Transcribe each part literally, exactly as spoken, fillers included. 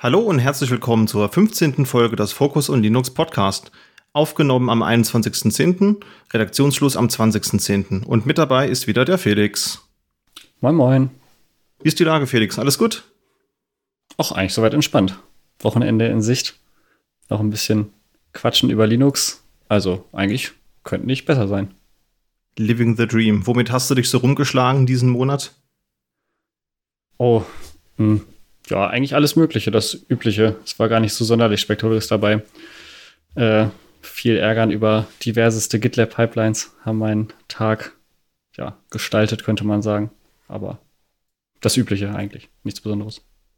Hallo und herzlich willkommen zur fünfzehnten Folge des Focus und Linux Podcast. Aufgenommen am einundzwanzigsten zehnten, Redaktionsschluss am zwanzigsten zehnten Und mit dabei ist wieder der Felix. Moin moin. Wie ist die Lage, Felix? Alles gut? Auch eigentlich soweit entspannt. Wochenende in Sicht. Noch ein bisschen quatschen über Linux. Also eigentlich könnte nicht besser sein. Living the Dream. Womit hast du dich so rumgeschlagen diesen Monat? Oh, hm. Ja, eigentlich alles Mögliche, das Übliche. Es war gar nicht so sonderlich spektakulär dabei. Äh, viel Ärgern über diverseste GitLab-Pipelines haben meinen Tag ja, gestaltet, könnte man sagen. Aber das Übliche eigentlich, nichts Besonderes.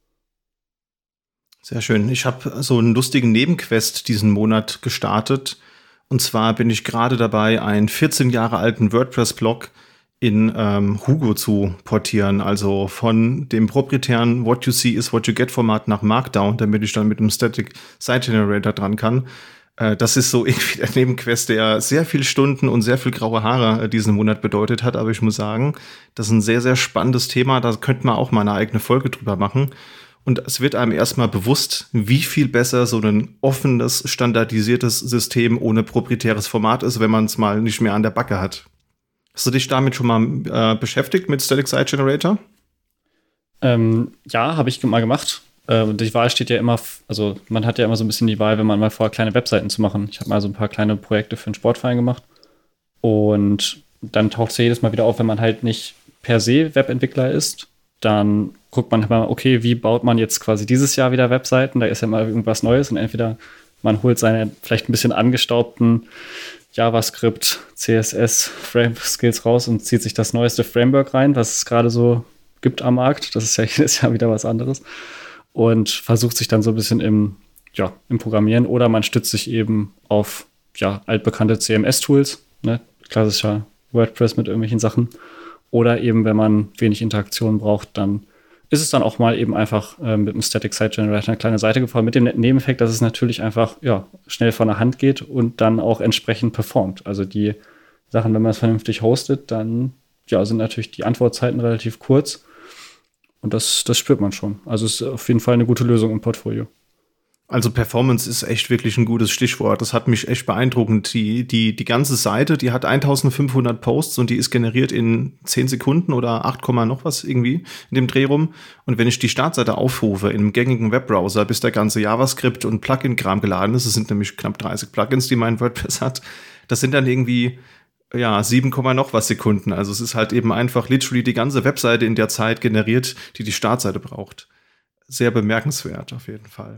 Sehr schön. Ich habe so einen lustigen Nebenquest diesen Monat gestartet. Und zwar bin ich gerade dabei, einen vierzehn Jahre alten WordPress-Blog in ähm, Hugo zu portieren, also von dem proprietären What You See is What You Get Format nach Markdown, damit ich dann mit dem Static Site Generator dran kann. Äh, das ist so irgendwie der Nebenquest, der sehr viele Stunden und sehr viel graue Haare äh, diesen Monat bedeutet hat, aber ich muss sagen, das ist ein sehr, sehr spannendes Thema, da könnte man auch mal eine eigene Folge drüber machen. Und es wird einem erstmal bewusst, wie viel besser so ein offenes, standardisiertes System ohne proprietäres Format ist, wenn man es mal nicht mehr an der Backe hat. Hast du dich damit schon mal äh, beschäftigt mit Static Site Generator? Ähm, ja, habe ich mal gemacht. Äh, die Wahl steht ja immer, also man hat ja immer so ein bisschen die Wahl, wenn man mal vorhat, kleine Webseiten zu machen. Ich habe mal so ein paar kleine Projekte für einen Sportverein gemacht. Und dann taucht es ja jedes Mal wieder auf, wenn man halt nicht per se Webentwickler ist. Dann guckt man mal, okay, wie baut man jetzt quasi dieses Jahr wieder Webseiten? Da ist ja mal irgendwas Neues und entweder man holt seine vielleicht ein bisschen angestaubten JavaScript, C S S, Frame-Skills raus und zieht sich das neueste Framework rein, was es gerade so gibt am Markt. Das ist ja jedes Jahr wieder was anderes. Und versucht sich dann so ein bisschen im, ja, im Programmieren. Oder man stützt sich eben auf ja, altbekannte C M S-Tools, ne? Klassischer WordPress mit irgendwelchen Sachen. Oder eben, wenn man wenig Interaktion braucht, dann ist es dann auch mal eben einfach äh, mit einem Static Site Generator eine kleine Seite gefahren, mit dem netten Nebeneffekt, dass es natürlich einfach ja, schnell von der Hand geht und dann auch entsprechend performt. Also die Sachen, wenn man es vernünftig hostet, dann ja, sind natürlich die Antwortzeiten relativ kurz und das, das spürt man schon. Also es ist auf jeden Fall eine gute Lösung im Portfolio. Also Performance ist echt wirklich ein gutes Stichwort. Das hat mich echt beeindruckend. Die, die, die ganze Seite, die hat eintausendfünfhundert Posts und die ist generiert in zehn Sekunden oder acht, noch was irgendwie in dem Dreh rum. Und wenn ich die Startseite aufrufe in einem gängigen Webbrowser, bis der ganze JavaScript und Plugin-Kram geladen ist, das sind nämlich knapp dreißig Plugins, die mein WordPress hat, das sind dann irgendwie ja sieben, noch was Sekunden. Also es ist halt eben einfach literally die ganze Webseite in der Zeit generiert, die die Startseite braucht. Sehr bemerkenswert auf jeden Fall.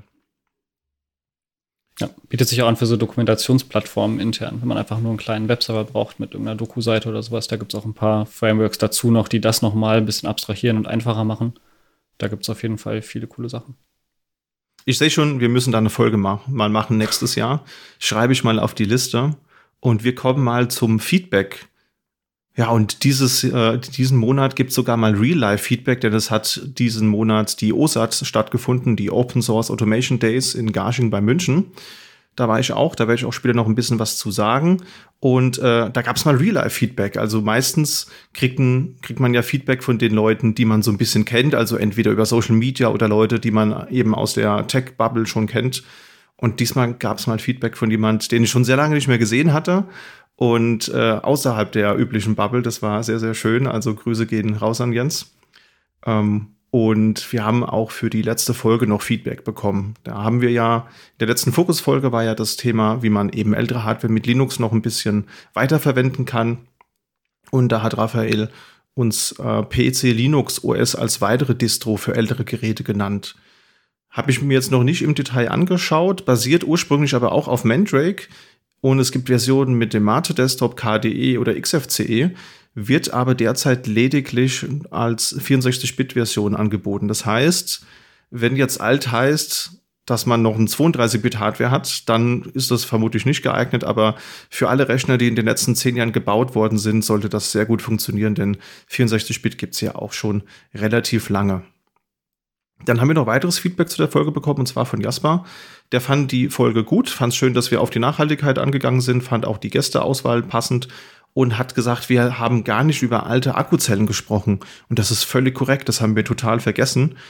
Ja, bietet sich auch an für so Dokumentationsplattformen intern, wenn man einfach nur einen kleinen Webserver braucht mit irgendeiner Doku-Seite oder sowas. Da gibt es auch ein paar Frameworks dazu noch, die das nochmal ein bisschen abstrahieren und einfacher machen. Da gibt es auf jeden Fall viele coole Sachen. Ich sehe schon, wir müssen da eine Folge ma- mal machen nächstes Jahr. Schreibe ich mal auf die Liste und wir kommen mal zum Feedback. Ja, und dieses, äh, diesen Monat gibt es sogar mal Real-Life-Feedback, denn es hat diesen Monat die O S A T stattgefunden, die Open Source Automation Days in Garching bei München. Da war ich auch, da werde ich auch später noch ein bisschen was zu sagen. Und äh, da gab es mal Real-Life-Feedback. Also meistens kriegt, ein, kriegt man ja Feedback von den Leuten, die man so ein bisschen kennt, also entweder über Social Media oder Leute, die man eben aus der Tech-Bubble schon kennt. Und diesmal gab es mal Feedback von jemand, den ich schon sehr lange nicht mehr gesehen hatte. Und äh, außerhalb der üblichen Bubble, das war sehr, sehr schön. Also Grüße gehen raus an Jens. Ähm, und wir haben auch für die letzte Folge noch Feedback bekommen. Da haben wir ja, in der letzten Fokusfolge war ja das Thema, wie man eben ältere Hardware mit Linux noch ein bisschen weiterverwenden kann. Und da hat Raphael uns äh, P C Linux O S als weitere Distro für ältere Geräte genannt. Habe ich mir jetzt noch nicht im Detail angeschaut, basiert ursprünglich aber auch auf Mandrake. Und es gibt Versionen mit dem Mate Desktop, K D E oder X F C E, wird aber derzeit lediglich als vierundsechzig-Bit-Version angeboten. Das heißt, wenn jetzt alt heißt, dass man noch ein zweiunddreißig-Bit-Hardware hat, dann ist das vermutlich nicht geeignet, aber für alle Rechner, die in den letzten zehn Jahren gebaut worden sind, sollte das sehr gut funktionieren, denn vierundsechzig-Bit gibt es ja auch schon relativ lange. Dann haben wir noch weiteres Feedback zu der Folge bekommen, und zwar von Jasper. Der fand die Folge gut, fand es schön, dass wir auf die Nachhaltigkeit angegangen sind, fand auch die Gästeauswahl passend und hat gesagt, wir haben gar nicht über alte Akkuzellen gesprochen. Und das ist völlig korrekt, das haben wir total vergessen.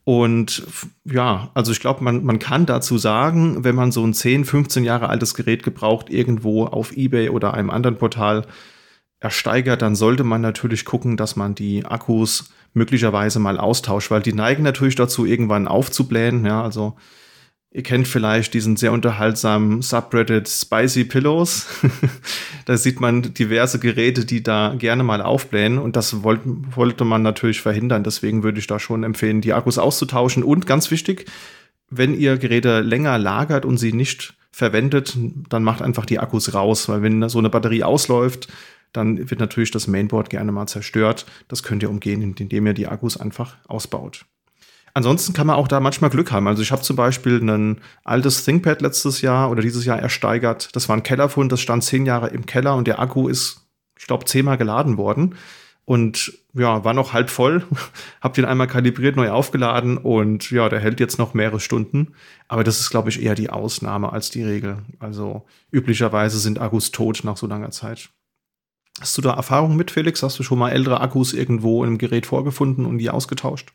Und ja, also ich glaube, man, man kann dazu sagen, wenn man so ein zehn, fünfzehn Jahre altes Gerät gebraucht irgendwo auf eBay oder einem anderen Portal ersteigert, dann sollte man natürlich gucken, dass man die Akkus möglicherweise mal austauscht, weil die neigen natürlich dazu, irgendwann aufzublähen. Ja, also ihr kennt vielleicht diesen sehr unterhaltsamen Subreddit Spicy Pillows. Da sieht man diverse Geräte, die da gerne mal aufblähen. Und das wollt, wollte man natürlich verhindern. Deswegen würde ich da schon empfehlen, die Akkus auszutauschen. Und ganz wichtig, wenn ihr Geräte länger lagert und sie nicht verwendet, dann macht einfach die Akkus raus. Weil wenn so eine Batterie ausläuft, dann wird natürlich das Mainboard gerne mal zerstört. Das könnt ihr umgehen, indem ihr die Akkus einfach ausbaut. Ansonsten kann man auch da manchmal Glück haben. Also ich habe zum Beispiel ein altes ThinkPad letztes Jahr oder dieses Jahr ersteigert. Das war ein Kellerfund, das stand zehn Jahre im Keller und der Akku ist, ich glaube, zehnmal geladen worden. Und ja, war noch halb voll. Hab den einmal kalibriert, neu aufgeladen und ja, der hält jetzt noch mehrere Stunden. Aber das ist, glaube ich, eher die Ausnahme als die Regel. Also üblicherweise sind Akkus tot nach so langer Zeit. Hast du da Erfahrung mit, Felix? Hast du schon mal ältere Akkus irgendwo in einem Gerät vorgefunden und die ausgetauscht?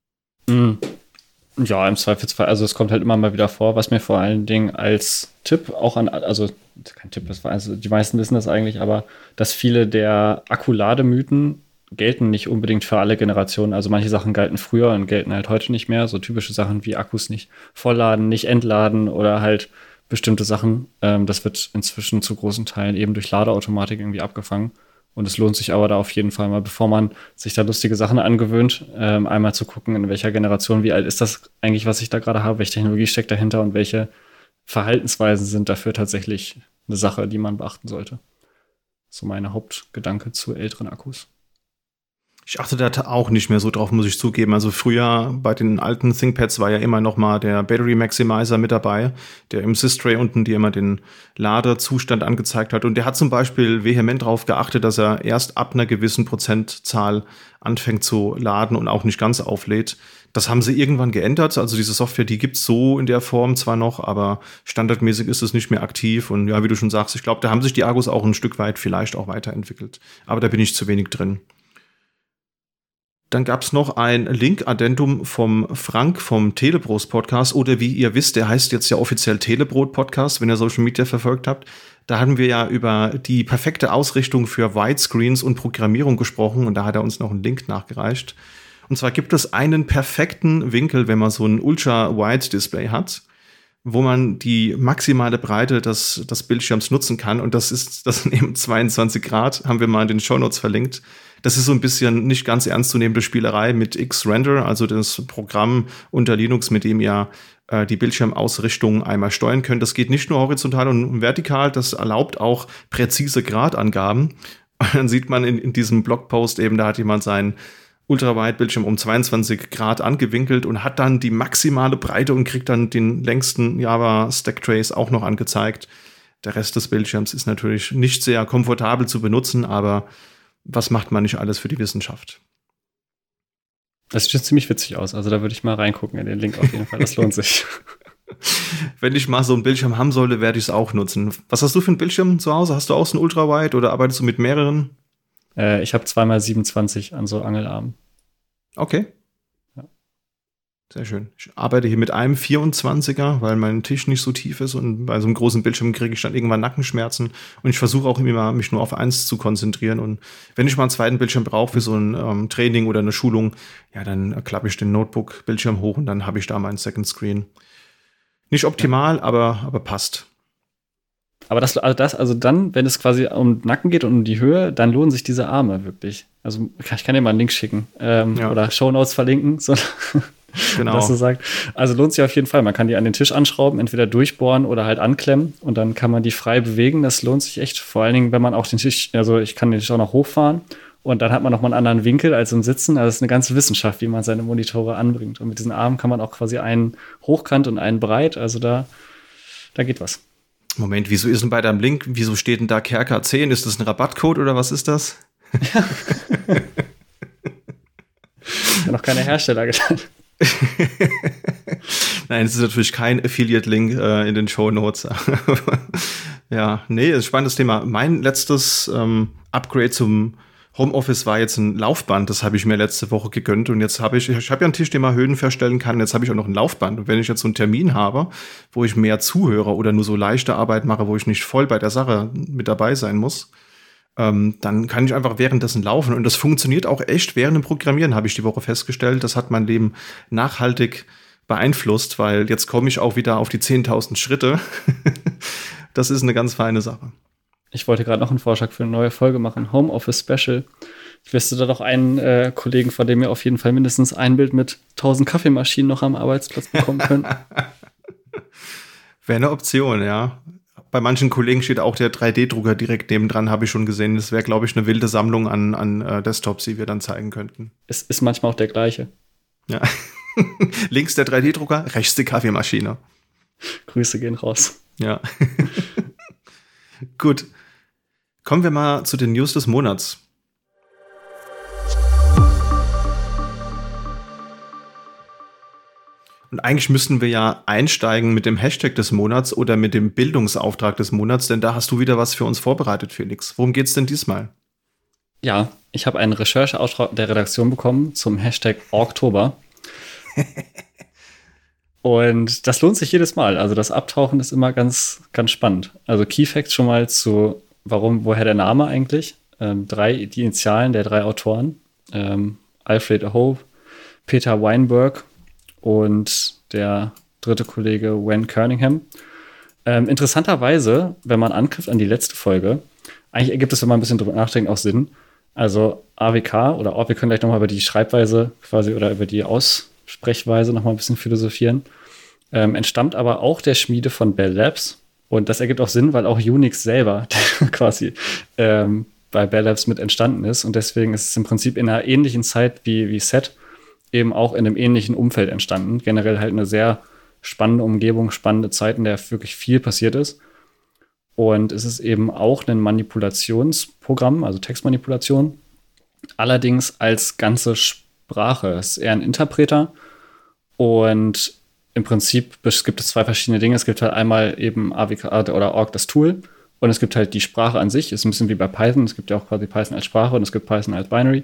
Ja, im Zweifelsfall. Also es kommt halt immer mal wieder vor, was mir vor allen Dingen als Tipp auch an, also kein Tipp, das war, also die meisten wissen das eigentlich, aber dass viele der Akkulademythen gelten nicht unbedingt für alle Generationen. Also manche Sachen galten früher und gelten halt heute nicht mehr. So typische Sachen wie Akkus nicht vollladen, nicht entladen oder halt bestimmte Sachen. Ähm, das wird inzwischen zu großen Teilen eben durch Ladeautomatik irgendwie abgefangen. Und es lohnt sich aber da auf jeden Fall mal, bevor man sich da lustige Sachen angewöhnt, ähm, einmal zu gucken, in welcher Generation, wie alt ist das eigentlich, was ich da gerade habe, welche Technologie steckt dahinter und welche Verhaltensweisen sind dafür tatsächlich eine Sache, die man beachten sollte. So meine Hauptgedanke zu älteren Akkus. Ich achte da auch nicht mehr so drauf, muss ich zugeben. Also früher bei den alten ThinkPads war ja immer noch mal der Battery Maximizer mit dabei, der im Sys-Tray unten dir immer den Ladezustand angezeigt hat. Und der hat zum Beispiel vehement darauf geachtet, dass er erst ab einer gewissen Prozentzahl anfängt zu laden und auch nicht ganz auflädt. Das haben sie irgendwann geändert. Also diese Software, die gibt's so in der Form zwar noch, aber standardmäßig ist es nicht mehr aktiv. Und ja, wie du schon sagst, ich glaube, da haben sich die Akkus auch ein Stück weit vielleicht auch weiterentwickelt. Aber da bin ich zu wenig drin. Dann gab es noch ein Link-Addendum vom Frank vom Telebros-Podcast. Oder wie ihr wisst, der heißt jetzt ja offiziell Telebrot-Podcast, wenn ihr Social Media verfolgt habt. Da hatten wir ja über die perfekte Ausrichtung für Widescreens und Programmierung gesprochen. Und da hat er uns noch einen Link nachgereicht. Und zwar gibt es einen perfekten Winkel, wenn man so ein Ultra-Wide-Display hat, wo man die maximale Breite des, des Bildschirms nutzen kann. Und das ist, das sind eben zweiundzwanzig Grad, haben wir mal in den Shownotes verlinkt. Das ist so ein bisschen nicht ganz ernstzunehmende Spielerei mit X-Render, also das Programm unter Linux, mit dem ihr äh, die Bildschirmausrichtung einmal steuern könnt. Das geht nicht nur horizontal und vertikal, das erlaubt auch präzise Gradangaben. Und dann sieht man in, in diesem Blogpost eben, da hat jemand seinen Ultrawide-Bildschirm um zweiundzwanzig Grad angewinkelt und hat dann die maximale Breite und kriegt dann den längsten Java-Stack-Trace auch noch angezeigt. Der Rest des Bildschirms ist natürlich nicht sehr komfortabel zu benutzen, aber was macht man nicht alles für die Wissenschaft? Das sieht schon ziemlich witzig aus. Also da würde ich mal reingucken in den Link auf jeden Fall. Das lohnt sich. Wenn ich mal so einen Bildschirm haben sollte, werde ich es auch nutzen. Was hast du für einen Bildschirm zu Hause? Hast du auch so einen Ultrawide oder arbeitest du mit mehreren? Äh, ich habe zwei mal siebenundzwanzig an so Angelarmen. Okay. Sehr schön. Ich arbeite hier mit einem vierundzwanziger, weil mein Tisch nicht so tief ist und bei so einem großen Bildschirm kriege ich dann irgendwann Nackenschmerzen und ich versuche auch immer, mich nur auf eins zu konzentrieren und wenn ich mal einen zweiten Bildschirm brauche für so ein ähm, Training oder eine Schulung, ja, dann klappe ich den Notebook-Bildschirm hoch und dann habe ich da meinen Second Screen. Nicht optimal, aber, aber passt. Aber das, also das, also dann, wenn es quasi um Nacken geht und um die Höhe, dann lohnen sich diese Arme wirklich. Also ich kann dir mal einen Link schicken ähm, ja. oder Shownotes verlinken, so. Genau. Dass du sagst, also lohnt sich auf jeden Fall. Man kann die an den Tisch anschrauben, entweder durchbohren oder halt anklemmen und dann kann man die frei bewegen. Das lohnt sich echt. Vor allen Dingen, wenn man auch den Tisch, also ich kann den Tisch auch noch hochfahren und dann hat man noch mal einen anderen Winkel als im Sitzen. Also das ist eine ganze Wissenschaft, wie man seine Monitore anbringt. Und mit diesen Armen kann man auch quasi einen hochkant und einen breit. Also da, da geht was. Moment, wieso ist denn bei deinem Link, wieso steht denn da K R K zehn? Ist das ein Rabattcode oder was ist das? Ja. Ja, noch keine Hersteller getan. Nein, es ist natürlich kein Affiliate-Link äh, in den Shownotes. Ja, nee, ist ein spannendes Thema. Mein letztes ähm, Upgrade zum Homeoffice war jetzt ein Laufband, das habe ich mir letzte Woche gegönnt und jetzt habe ich, ich habe ja einen Tisch, den man Höhen verstellen kann, jetzt habe ich auch noch ein Laufband und wenn ich jetzt so einen Termin habe, wo ich mehr zuhöre oder nur so leichte Arbeit mache, wo ich nicht voll bei der Sache mit dabei sein muss, ähm, dann kann ich einfach währenddessen laufen und das funktioniert auch echt während dem Programmieren, habe ich die Woche festgestellt, das hat mein Leben nachhaltig beeinflusst, weil jetzt komme ich auch wieder auf die zehntausend Schritte. Das ist eine ganz feine Sache. Ich wollte gerade noch einen Vorschlag für eine neue Folge machen. Homeoffice Special. Ich wüsste da doch einen äh, Kollegen, von dem wir auf jeden Fall mindestens ein Bild mit tausend Kaffeemaschinen noch am Arbeitsplatz bekommen können. Wäre eine Option, ja. Bei manchen Kollegen steht auch der drei D-Drucker direkt nebendran, habe ich schon gesehen. Das wäre, glaube ich, eine wilde Sammlung an, an uh, Desktops, die wir dann zeigen könnten. Es ist manchmal auch der gleiche. Ja. Links der drei D-Drucker, rechts die Kaffeemaschine. Grüße gehen raus. Ja. Gut. Kommen wir mal zu den News des Monats. Und eigentlich müssten wir ja einsteigen mit dem Hashtag des Monats oder mit dem Bildungsauftrag des Monats, denn da hast du wieder was für uns vorbereitet, Felix. Worum geht's denn diesmal? Ja, ich habe einen Rechercheauftrag der Redaktion bekommen zum Hashtag Oktober. Und das lohnt sich jedes Mal. Also das Abtauchen ist immer ganz, ganz spannend. Also Key Facts schon mal zu, warum, woher der Name eigentlich? Ähm, drei, die Initialen der drei Autoren. Ähm, Alfred Aho, Peter Weinberg und der dritte Kollege Wen Kerningham. Ähm, interessanterweise, wenn man anknüpft an die letzte Folge, eigentlich ergibt es, wenn man ein bisschen drüber nachdenkt, auch Sinn. Also A W K oder auch, wir können gleich nochmal über die Schreibweise quasi oder über die Aussprechweise nochmal ein bisschen philosophieren. Ähm, entstammt aber auch der Schmiede von Bell Labs. Und das ergibt auch Sinn, weil auch Unix selber quasi ähm, bei Bell Labs mit entstanden ist. Und deswegen ist es im Prinzip in einer ähnlichen Zeit wie, wie Set eben auch in einem ähnlichen Umfeld entstanden. Generell halt eine sehr spannende Umgebung, spannende Zeit, in der wirklich viel passiert ist. Und es ist eben auch ein Manipulationsprogramm, also Textmanipulation, allerdings als ganze Sprache. Es ist eher ein Interpreter und im Prinzip gibt es zwei verschiedene Dinge. Es gibt halt einmal eben A W K oder Org, das Tool, und es gibt halt die Sprache an sich. Ist ein bisschen wie bei Python. Es gibt ja auch quasi Python als Sprache und es gibt Python als Binary.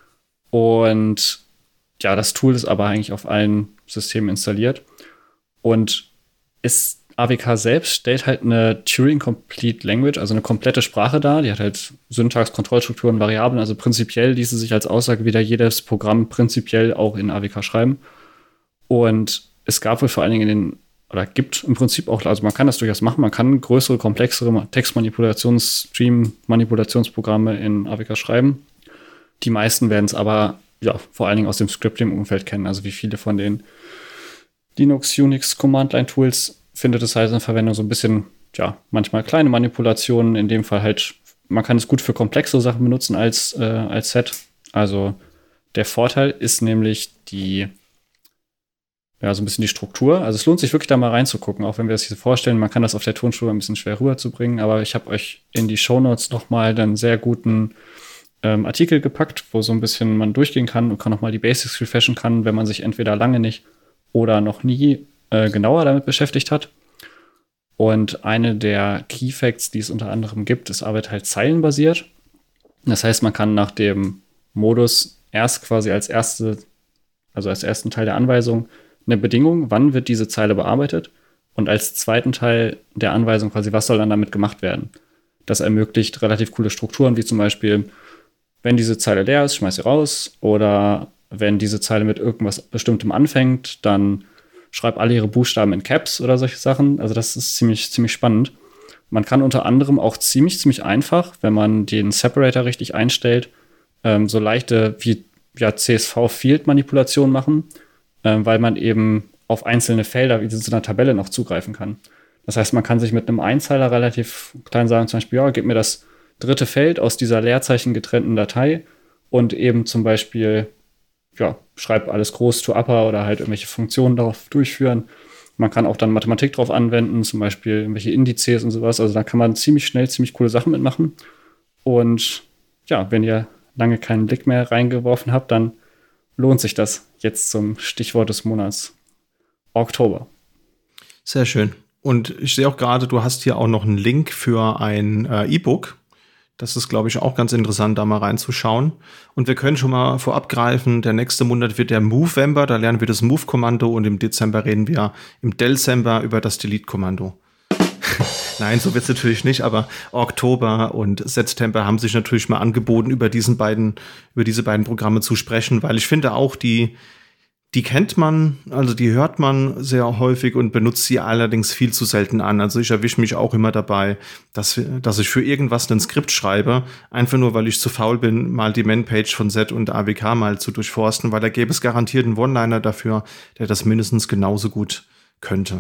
Und ja, das Tool ist aber eigentlich auf allen Systemen installiert. Und ist A W K selbst stellt halt eine Turing-Complete Language, also eine komplette Sprache dar. Die hat halt Syntax, Kontrollstrukturen, Variablen. Also prinzipiell ließe sich als Aussage wieder jedes Programm prinzipiell auch in A W K schreiben. Und es gab wohl vor allen Dingen in den, oder gibt im Prinzip auch, also man kann das durchaus machen, man kann größere, komplexere Textmanipulations-, Stream-Manipulationsprogramme in A W K schreiben. Die meisten werden es aber ja vor allen Dingen aus dem Scripting-Umfeld kennen. Also wie viele von den Linux, Unix, Command-Line-Tools findet es halt in Verwendung so ein bisschen, ja, manchmal kleine Manipulationen. In dem Fall halt, man kann es gut für komplexe Sachen benutzen als, äh, als Set. Also der Vorteil ist nämlich die, ja, so ein bisschen die Struktur. Also es lohnt sich wirklich da mal reinzugucken, auch wenn wir das hier vorstellen. Man kann das auf der Tonspur ein bisschen schwer rüberzubringen, aber ich habe euch in die Shownotes noch mal einen sehr guten ähm, Artikel gepackt, wo so ein bisschen man durchgehen kann und kann noch mal die Basics refreshen kann, wenn man sich entweder lange nicht oder noch nie äh, genauer damit beschäftigt hat. Und eine der Key Facts, die es unter anderem gibt, ist Arbeit halt zeilenbasiert. Das heißt, man kann nach dem Modus erst quasi als erste, also als ersten Teil der Anweisung eine Bedingung, wann wird diese Zeile bearbeitet, und als zweiten Teil der Anweisung quasi, was soll dann damit gemacht werden. Das ermöglicht relativ coole Strukturen, wie zum Beispiel, wenn diese Zeile leer ist, schmeiß sie raus, oder wenn diese Zeile mit irgendwas Bestimmtem anfängt, dann schreib alle ihre Buchstaben in Caps oder solche Sachen. Also das ist ziemlich, ziemlich spannend. Man kann unter anderem auch ziemlich, ziemlich einfach, wenn man den Separator richtig einstellt, ähm, so leichte wie ja, C S V-Field-Manipulationen machen, ähm, weil man eben auf einzelne Felder wie in so einer Tabelle noch zugreifen kann. Das heißt, man kann sich mit einem Einzeiler relativ klein sagen, zum Beispiel, ja, gib mir das dritte Feld aus dieser Leerzeichen getrennten Datei und eben zum Beispiel, ja, schreib alles groß to upper oder halt irgendwelche Funktionen darauf durchführen. Man kann auch dann Mathematik drauf anwenden, zum Beispiel irgendwelche Indizes und sowas. Also da kann man ziemlich schnell ziemlich coole Sachen mitmachen. Und ja, wenn ihr lange keinen Blick mehr reingeworfen habt, dann lohnt sich das jetzt zum Stichwort des Monats Oktober. Sehr schön. Und ich sehe auch gerade, du hast hier auch noch einen Link für ein äh, E-Book. Das ist, glaube ich, auch ganz interessant, da mal reinzuschauen. Und wir können schon mal vorab greifen, der nächste Monat wird der Movember, da lernen wir das Move-Kommando und im Dezember reden wir im Delcember über das Delete-Kommando. Nein, so wird's natürlich nicht, aber Oktober und September haben sich natürlich mal angeboten, über diesen beiden, über diese beiden Programme zu sprechen, weil ich finde auch, die, die kennt man, also die hört man sehr häufig und benutzt sie allerdings viel zu selten an. Also ich erwische mich auch immer dabei, dass, dass ich für irgendwas ein Skript schreibe, einfach nur, weil ich zu faul bin, mal die Man-Page von Z und A W K mal zu durchforsten, weil da gäbe es garantiert einen One-Liner dafür, der das mindestens genauso gut könnte.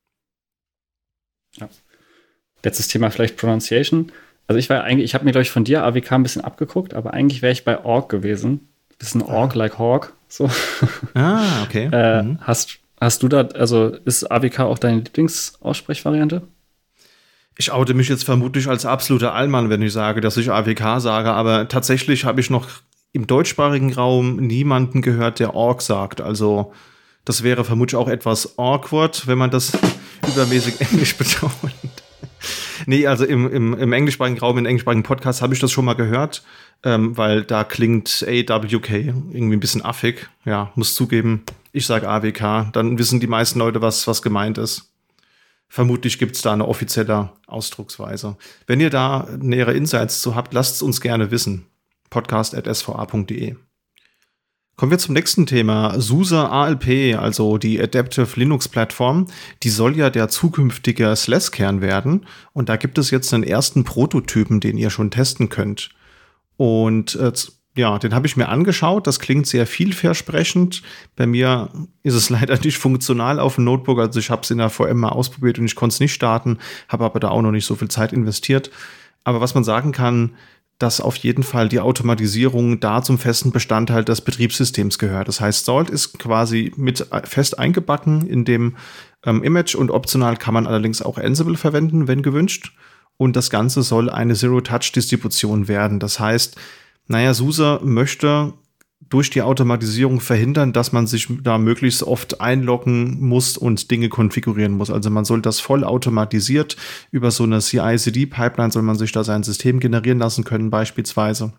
Ja. Letztes Thema vielleicht Pronunciation. Also ich war eigentlich, ich habe mir, glaube ich, von dir A W K ein bisschen abgeguckt, aber eigentlich wäre ich bei Org gewesen. Bisschen Org ah. like Hawk. So. Ah, okay. äh, mhm. hast, hast du da, also ist A W K auch deine Lieblingsaussprechvariante? Ich oute mich jetzt vermutlich als absoluter Allmann, wenn ich sage, dass ich A W K sage, aber tatsächlich habe ich noch im deutschsprachigen Raum niemanden gehört, der Org sagt. Also das wäre vermutlich auch etwas awkward, wenn man das übermäßig englisch betont. Nee, also im, im, im englischsprachigen Raum, in englischsprachigen Podcast habe ich das schon mal gehört, ähm, weil da klingt A W K irgendwie ein bisschen affig. Ja, muss zugeben, ich sage A W K, dann wissen die meisten Leute, was, was gemeint ist. Vermutlich gibt es da eine offizielle Ausdrucksweise. Wenn ihr da nähere Insights zu habt, lasst es uns gerne wissen. podcast at s v a punkt d e. Kommen wir zum nächsten Thema. SUSE A L P, also die Adaptive Linux Plattform, die soll ja der zukünftige S L A S-Kern werden. Und da gibt es jetzt einen ersten Prototypen, den ihr schon testen könnt. Und äh, ja, den habe ich mir angeschaut. Das klingt sehr vielversprechend. Bei mir ist es leider nicht funktional auf dem Notebook. Also ich habe es in der V M mal ausprobiert und ich konnte es nicht starten, habe aber da auch noch nicht so viel Zeit investiert. Aber was man sagen kann, dass auf jeden Fall die Automatisierung da zum festen Bestandteil des Betriebssystems gehört. Das heißt, Salt ist quasi mit fest eingebacken in dem ähm, Image und optional kann man allerdings auch Ansible verwenden, wenn gewünscht. Und das Ganze soll eine Zero-Touch-Distribution werden. Das heißt, naja, SUSE möchte durch die Automatisierung verhindern, dass man sich da möglichst oft einloggen muss und Dinge konfigurieren muss. Also man soll das voll automatisiert über so eine C I C D-Pipeline soll man sich da sein System generieren lassen können beispielsweise.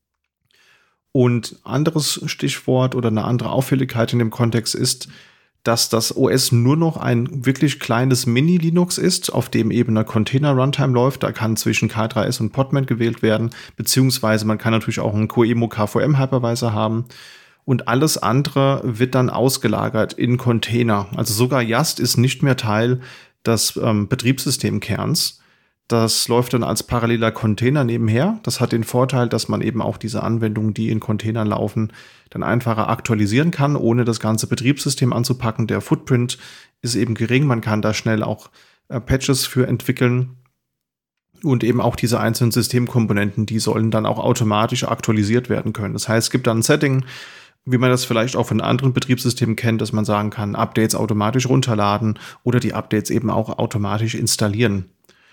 Und anderes Stichwort oder eine andere Auffälligkeit in dem Kontext ist, dass das O S nur noch ein wirklich kleines Mini-Linux ist, auf dem eben eine Container-Runtime läuft. Da kann zwischen K drei S und Podman gewählt werden, beziehungsweise man kann natürlich auch einen QEMU K V M-Hypervisor haben. Und alles andere wird dann ausgelagert in Container. Also sogar Yast ist nicht mehr Teil des ähm, Betriebssystemkerns. Das läuft dann als paralleler Container nebenher. Das hat den Vorteil, dass man eben auch diese Anwendungen, die in Containern laufen, dann einfacher aktualisieren kann, ohne das ganze Betriebssystem anzupacken. Der Footprint ist eben gering. Man kann da schnell auch äh, Patches für entwickeln. Und eben auch diese einzelnen Systemkomponenten, die sollen dann auch automatisch aktualisiert werden können. Das heißt, es gibt dann ein Setting, wie man das vielleicht auch von anderen Betriebssystemen kennt, dass man sagen kann, Updates automatisch runterladen oder die Updates eben auch automatisch installieren.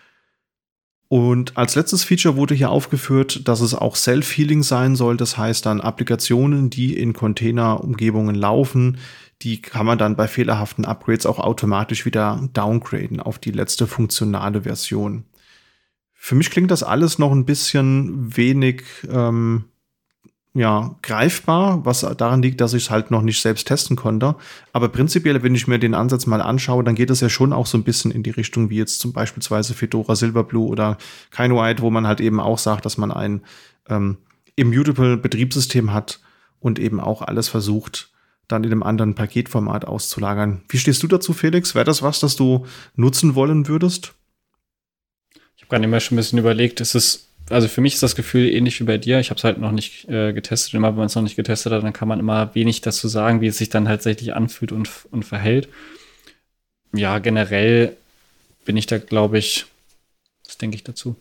Und als letztes Feature wurde hier aufgeführt, dass es auch Self-Healing sein soll. Das heißt dann Applikationen, die in Container-Umgebungen laufen, die kann man dann bei fehlerhaften Upgrades auch automatisch wieder downgraden auf die letzte funktionale Version. Für mich klingt das alles noch ein bisschen wenig ähm, ja, greifbar, was daran liegt, dass ich es halt noch nicht selbst testen konnte. Aber prinzipiell, wenn ich mir den Ansatz mal anschaue, dann geht es ja schon auch so ein bisschen in die Richtung wie jetzt zum Beispiel Fedora Silverblue oder Kinoite, wo man halt eben auch sagt, dass man ein ähm, immutable Betriebssystem hat und eben auch alles versucht, dann in einem anderen Paketformat auszulagern. Wie stehst du dazu, Felix? Wäre das was, das du nutzen wollen würdest? Ich habe gerade immer schon ein bisschen überlegt, ist es Also für mich ist das Gefühl ähnlich wie bei dir. Ich habe es halt noch nicht äh, getestet. Immer wenn man es noch nicht getestet hat, dann kann man immer wenig dazu sagen, wie es sich dann tatsächlich anfühlt und, und verhält. Ja, generell bin ich da, glaube ich, was denke ich dazu?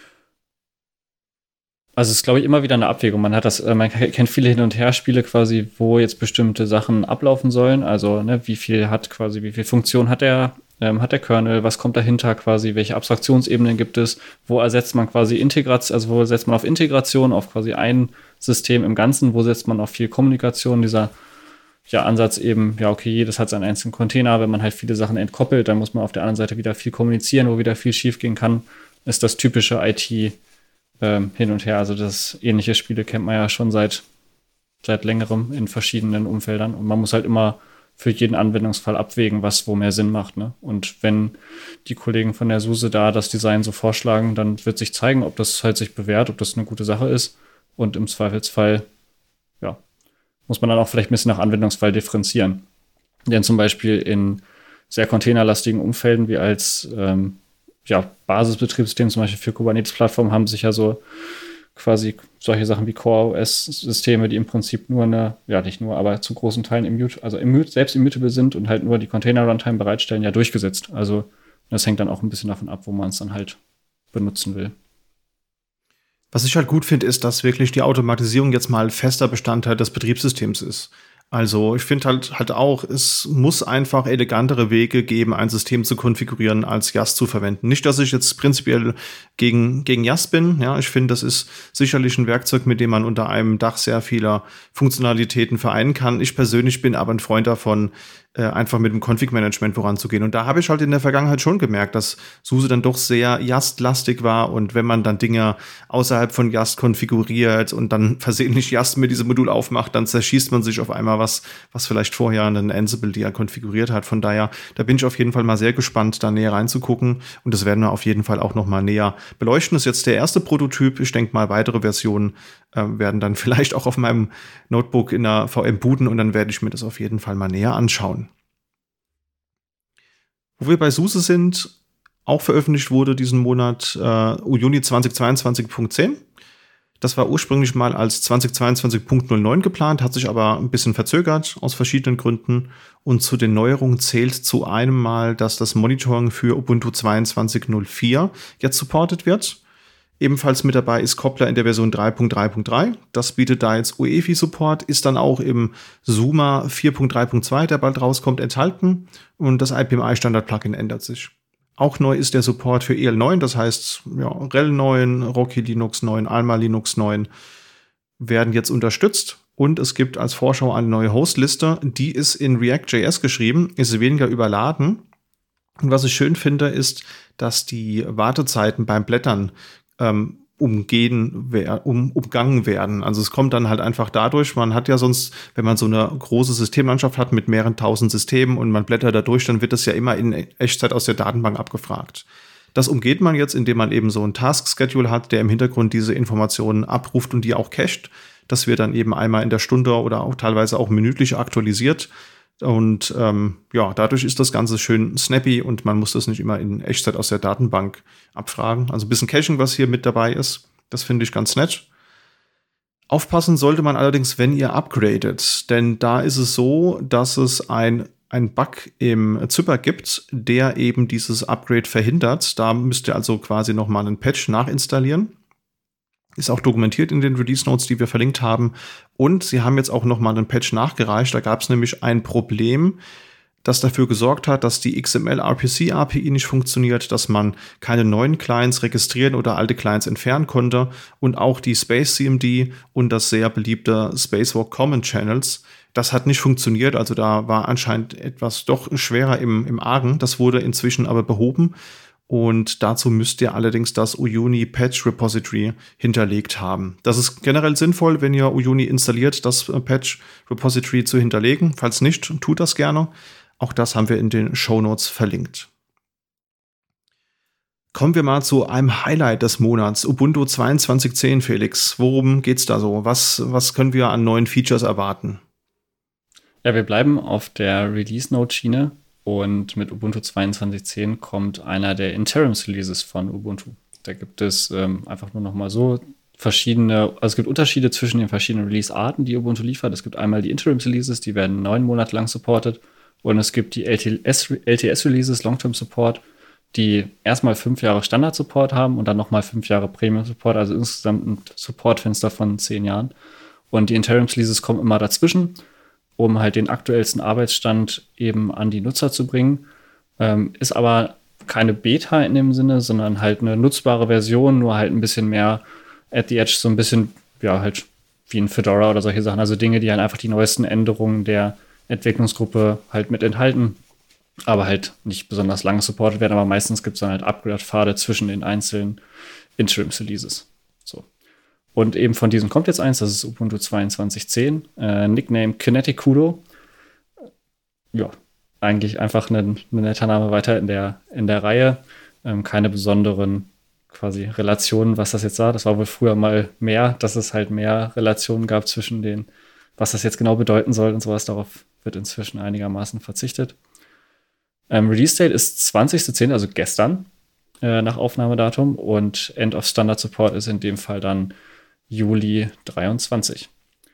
Also es ist, glaube ich, immer wieder eine Abwägung. Man hat das, äh, man kennt viele Hin- und Her-Spiele quasi, wo jetzt bestimmte Sachen ablaufen sollen. Also ne, wie viel hat quasi, wie viel Funktion hat der Ähm, hat der Kernel, was kommt dahinter quasi, welche Abstraktionsebenen gibt es, wo ersetzt man quasi Integration, also wo setzt man auf Integration, auf quasi ein System im Ganzen, wo setzt man auf viel Kommunikation, dieser ja, Ansatz eben, ja okay, jedes hat seinen einzelnen Container, wenn man halt viele Sachen entkoppelt, dann muss man auf der anderen Seite wieder viel kommunizieren, wo wieder viel schief gehen kann, ist das typische I T ähm, hin und her. Also das ähnliche Spiele kennt man ja schon seit, seit längerem in verschiedenen Umfeldern. Und man muss halt immer für jeden Anwendungsfall abwägen, was wo mehr Sinn macht. Ne? Und wenn die Kollegen von der SUSE da das Design so vorschlagen, dann wird sich zeigen, ob das halt sich bewährt, ob das eine gute Sache ist. Und im Zweifelsfall, ja, muss man dann auch vielleicht ein bisschen nach Anwendungsfall differenzieren. Denn zum Beispiel in sehr containerlastigen Umfelden wie als ähm, ja, Basisbetriebssystem, zum Beispiel für Kubernetes-Plattformen, haben sich ja so quasi solche Sachen wie Core-O S-Systeme, die im Prinzip nur eine, ja nicht nur, aber zu großen Teilen immut, also immut, selbst immutable sind und halt nur die Container-Runtime bereitstellen, ja durchgesetzt. Also das hängt dann auch ein bisschen davon ab, wo man es dann halt benutzen will. Was ich halt gut finde, ist, dass wirklich die Automatisierung jetzt mal fester Bestandteil des Betriebssystems ist. Also ich finde halt halt auch, es muss einfach elegantere Wege geben, ein System zu konfigurieren, als Yast zu verwenden. Nicht, dass ich jetzt prinzipiell gegen gegen Yast bin. Ja, ich finde, das ist sicherlich ein Werkzeug, mit dem man unter einem Dach sehr vieler Funktionalitäten vereinen kann. Ich persönlich bin aber ein Freund davon, äh, einfach mit dem Config-Management voranzugehen. Und da habe ich halt in der Vergangenheit schon gemerkt, dass SUSE dann doch sehr Yast-lastig war. Und wenn man dann Dinge außerhalb von Yast konfiguriert und dann versehentlich Yast mit diesem Modul aufmacht, dann zerschießt man sich auf einmal was, was vielleicht vorher einen Ansible, die er konfiguriert hat. Von daher, da bin ich auf jeden Fall mal sehr gespannt, da näher reinzugucken. Und das werden wir auf jeden Fall auch noch mal näher beleuchten. Das ist jetzt der erste Prototyp. Ich denke mal, weitere Versionen äh, werden dann vielleicht auch auf meinem Notebook in der V M booten und dann werde ich mir das auf jeden Fall mal näher anschauen. Wo wir bei SUSE sind, auch veröffentlicht wurde diesen Monat äh, Juni zweitausendzweiundzwanzig Punkt zehn. Das war ursprünglich mal als zweitausendzweiundzwanzig Punkt null neun geplant, hat sich aber ein bisschen verzögert aus verschiedenen Gründen. Und zu den Neuerungen zählt zu einem Mal, dass das Monitoring für Ubuntu zweiundzwanzig Punkt null vier jetzt supported wird. Ebenfalls mit dabei ist Koppler in der Version drei Punkt drei Punkt drei. Das bietet da jetzt U E F I-Support, ist dann auch im Suma vier Punkt drei Punkt zwei, der bald rauskommt, enthalten. Und das I P M I-Standard-Plugin ändert sich. Auch neu ist der Support für E L neun, das heißt, ja, R E L neun, Rocky Linux neun, Alma Linux neun werden jetzt unterstützt. Und es gibt als Vorschau eine neue Hostliste, die ist in React.js geschrieben, ist weniger überladen. Und was ich schön finde, ist, dass die Wartezeiten beim Blättern ähm, umgehen, um, umgangen werden. Also es kommt dann halt einfach dadurch, man hat ja sonst, wenn man so eine große Systemlandschaft hat mit mehreren tausend Systemen und man blättert da durch, dann wird das ja immer in Echtzeit aus der Datenbank abgefragt. Das umgeht man jetzt, indem man eben so einen Task-Schedule hat, der im Hintergrund diese Informationen abruft und die auch cached. Das wird dann eben einmal in der Stunde oder auch teilweise auch minütlich aktualisiert. Und ähm, ja, dadurch ist das Ganze schön snappy und man muss das nicht immer in Echtzeit aus der Datenbank abfragen. Also ein bisschen Caching, was hier mit dabei ist, das finde ich ganz nett. Aufpassen sollte man allerdings, wenn ihr upgradet, denn da ist es so, dass es ein, ein Bug im Zypper gibt, der eben dieses Upgrade verhindert. Da müsst ihr also quasi nochmal einen Patch nachinstallieren. Ist auch dokumentiert in den Release Notes, die wir verlinkt haben. Und sie haben jetzt auch noch mal einen Patch nachgereicht. Da gab es nämlich ein Problem, das dafür gesorgt hat, dass die X M L R P C A P I nicht funktioniert, dass man keine neuen Clients registrieren oder alte Clients entfernen konnte. Und auch die Space C M D und das sehr beliebte Spacewalk Common Channels, das hat nicht funktioniert. Also da war anscheinend etwas doch schwerer im, im Argen. Das wurde inzwischen aber behoben. Und dazu müsst ihr allerdings das Uyuni Patch Repository hinterlegt haben. Das ist generell sinnvoll, wenn ihr Uyuni installiert, das Patch Repository zu hinterlegen. Falls nicht, tut das gerne. Auch das haben wir in den Shownotes verlinkt. Kommen wir mal zu einem Highlight des Monats. Ubuntu zweiundzwanzig Punkt zehn, Felix. Worum geht's da so? Was, was können wir an neuen Features erwarten? Ja, wir bleiben auf der Release-Note-Schiene. Und mit Ubuntu zweiundzwanzig Punkt zehn kommt einer der Interims-Releases von Ubuntu. Da gibt es ähm, einfach nur noch mal so verschiedene, also es gibt Unterschiede zwischen den verschiedenen Release-Arten, die Ubuntu liefert. Es gibt einmal die Interims-Releases, die werden neun Monate lang supported. Und es gibt die L T S-Releases, Long-Term Support, die erstmal fünf Jahre Standard-Support haben und dann noch mal fünf Jahre Premium-Support, also insgesamt ein Supportfenster von zehn Jahren. Und die Interims-Releases kommen immer dazwischen, um halt den aktuellsten Arbeitsstand eben an die Nutzer zu bringen. Ähm, ist aber keine Beta in dem Sinne, sondern halt eine nutzbare Version, nur halt ein bisschen mehr at the edge, so ein bisschen, ja, halt wie ein Fedora oder solche Sachen. Also Dinge, die halt einfach die neuesten Änderungen der Entwicklungsgruppe halt mit enthalten, aber halt nicht besonders lange supportet werden. Aber meistens gibt es dann halt Upgrade-Pfade zwischen den einzelnen Interims-Releases. So. Und eben von diesem kommt jetzt eins, das ist Ubuntu zweiundzwanzig zehn, äh, Nickname Kinetic Kudo. Ja, eigentlich einfach ein, ein netter Name weiter in der, in der Reihe. Ähm, keine besonderen quasi Relationen, was das jetzt war. Das war wohl früher mal mehr, dass es halt mehr Relationen gab zwischen den, was das jetzt genau bedeuten soll und sowas. Darauf wird inzwischen einigermaßen verzichtet. Ähm, Release-Date ist zwanzigster zehnter, also gestern, äh, nach Aufnahmedatum. Und End of Standard Support ist in dem Fall dann Juli dreiundzwanzig.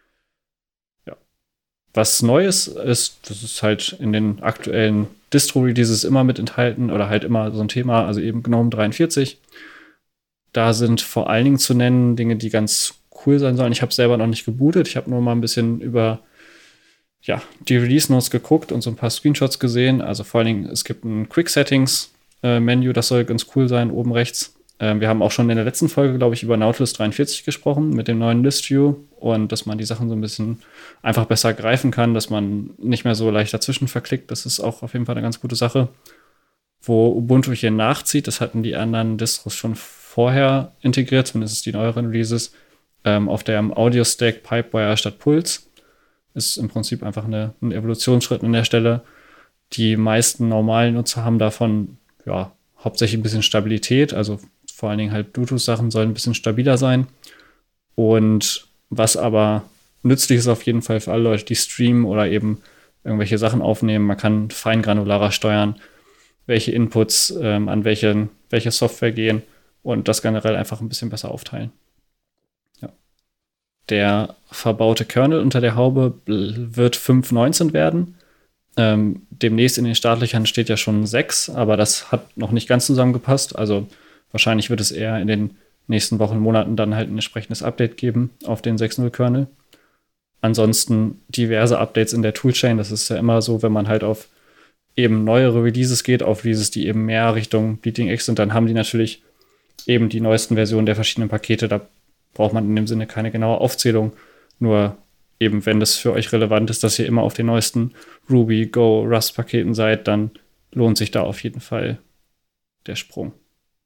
Ja. Was Neues ist, das ist halt in den aktuellen Distro-Releases immer mit enthalten oder halt immer so ein Thema, also eben GNOME dreiundvierzig. Da sind vor allen Dingen zu nennen Dinge, die ganz cool sein sollen. Ich habe selber noch nicht gebootet. Ich habe nur mal ein bisschen über ja, die Release-Notes geguckt und so ein paar Screenshots gesehen. Also vor allen Dingen, es gibt ein Quick-Settings-Menü, das soll ganz cool sein, oben rechts. Ähm, wir haben auch schon in der letzten Folge, glaube ich, über Nautilus dreiundvierzig gesprochen mit dem neuen List-View und dass man die Sachen so ein bisschen einfach besser greifen kann, dass man nicht mehr so leicht dazwischen verklickt. Das ist auch auf jeden Fall eine ganz gute Sache. Wo Ubuntu hier nachzieht, das hatten die anderen Distros schon vorher integriert, zumindest die neueren Releases, ähm, auf der Audio-Stack Pipewire statt Puls. Ist im Prinzip einfach eine, ein Evolutionsschritt an der Stelle. Die meisten normalen Nutzer haben davon ja, hauptsächlich ein bisschen Stabilität, also vor allen Dingen halt Bluetooth-Sachen sollen ein bisschen stabiler sein. Und was aber nützlich ist auf jeden Fall für alle Leute, die streamen oder eben irgendwelche Sachen aufnehmen, man kann feingranularer steuern, welche Inputs ähm, an welche, welche Software gehen und das generell einfach ein bisschen besser aufteilen. Ja. Der verbaute Kernel unter der Haube wird fünf Punkt neunzehn werden. Ähm, demnächst in den Startlöchern steht ja schon sechs, aber das hat noch nicht ganz zusammengepasst. Also wahrscheinlich wird es eher in den nächsten Wochen, Monaten dann halt ein entsprechendes Update geben auf den sechs Punkt null Kernel. Ansonsten diverse Updates in der Toolchain. Das ist ja immer so, wenn man halt auf eben neuere Releases geht, auf Releases, die eben mehr Richtung Bleeding Edge sind, dann haben die natürlich eben die neuesten Versionen der verschiedenen Pakete. Da braucht man in dem Sinne keine genaue Aufzählung. Nur eben, wenn das für euch relevant ist, dass ihr immer auf den neuesten Ruby, Go, Rust-Paketen seid, dann lohnt sich da auf jeden Fall der Sprung.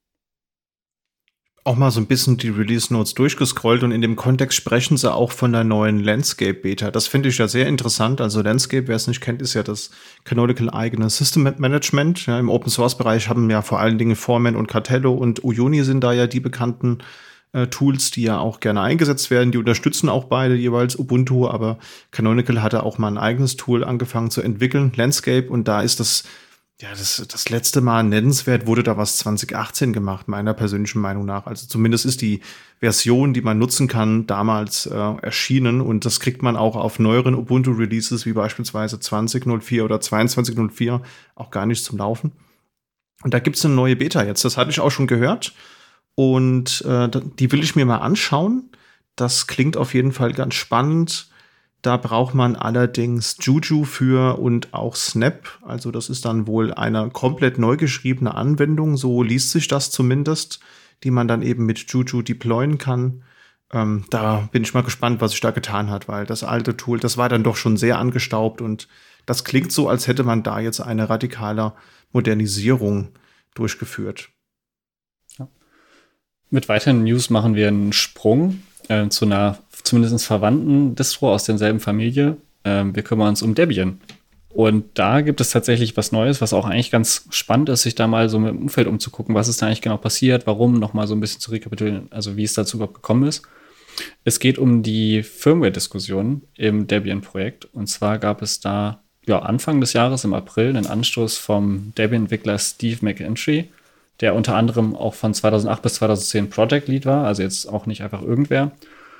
Auch mal so ein bisschen die Release-Notes durchgescrollt und in dem Kontext sprechen sie auch von der neuen Landscape-Beta. Das finde ich ja sehr interessant. Also Landscape, wer es nicht kennt, ist ja das Canonical eigene System Management. Ja, im Open-Source-Bereich haben ja vor allen Dingen Foreman und Cartello und Uyuni sind da ja die bekannten äh, Tools, die ja auch gerne eingesetzt werden. Die unterstützen auch beide jeweils Ubuntu, aber Canonical hatte auch mal ein eigenes Tool angefangen zu entwickeln, Landscape, und da ist das Ja, das, das letzte Mal nennenswert wurde da was zwanzig achtzehn gemacht, meiner persönlichen Meinung nach. Also zumindest ist die Version, die man nutzen kann, damals äh, erschienen. Und das kriegt man auch auf neueren Ubuntu-Releases, wie beispielsweise zwanzig Punkt null vier oder zweiundzwanzig Punkt null vier, auch gar nicht zum Laufen. Und da gibt's eine neue Beta jetzt. Das hatte ich auch schon gehört. Und äh, die will ich mir mal anschauen. Das klingt auf jeden Fall ganz spannend. Da braucht man allerdings Juju für und auch Snap. Also das ist dann wohl eine komplett neu geschriebene Anwendung. So liest sich das zumindest, die man dann eben mit Juju deployen kann. Ähm, da bin ich mal gespannt, was sich da getan hat, weil das alte Tool, das war dann doch schon sehr angestaubt. Und das klingt so, als hätte man da jetzt eine radikale Modernisierung durchgeführt. Ja. Mit weiteren News machen wir einen Sprung äh, zu einer zumindest verwandten Distro aus derselben Familie. Ähm, wir kümmern uns um Debian. Und da gibt es tatsächlich was Neues, was auch eigentlich ganz spannend ist, sich da mal so mit dem Umfeld umzugucken, was ist da eigentlich genau passiert, warum, nochmal so ein bisschen zu rekapitulieren, also wie es dazu überhaupt gekommen ist. Es geht um die Firmware-Diskussion im Debian-Projekt. Und zwar gab es da ja, Anfang des Jahres, im April, einen Anstoß vom Debian-Entwickler Steve McEntry, der unter anderem auch von zweitausendacht bis zweitausendzehn Project Lead war, also jetzt auch nicht einfach irgendwer.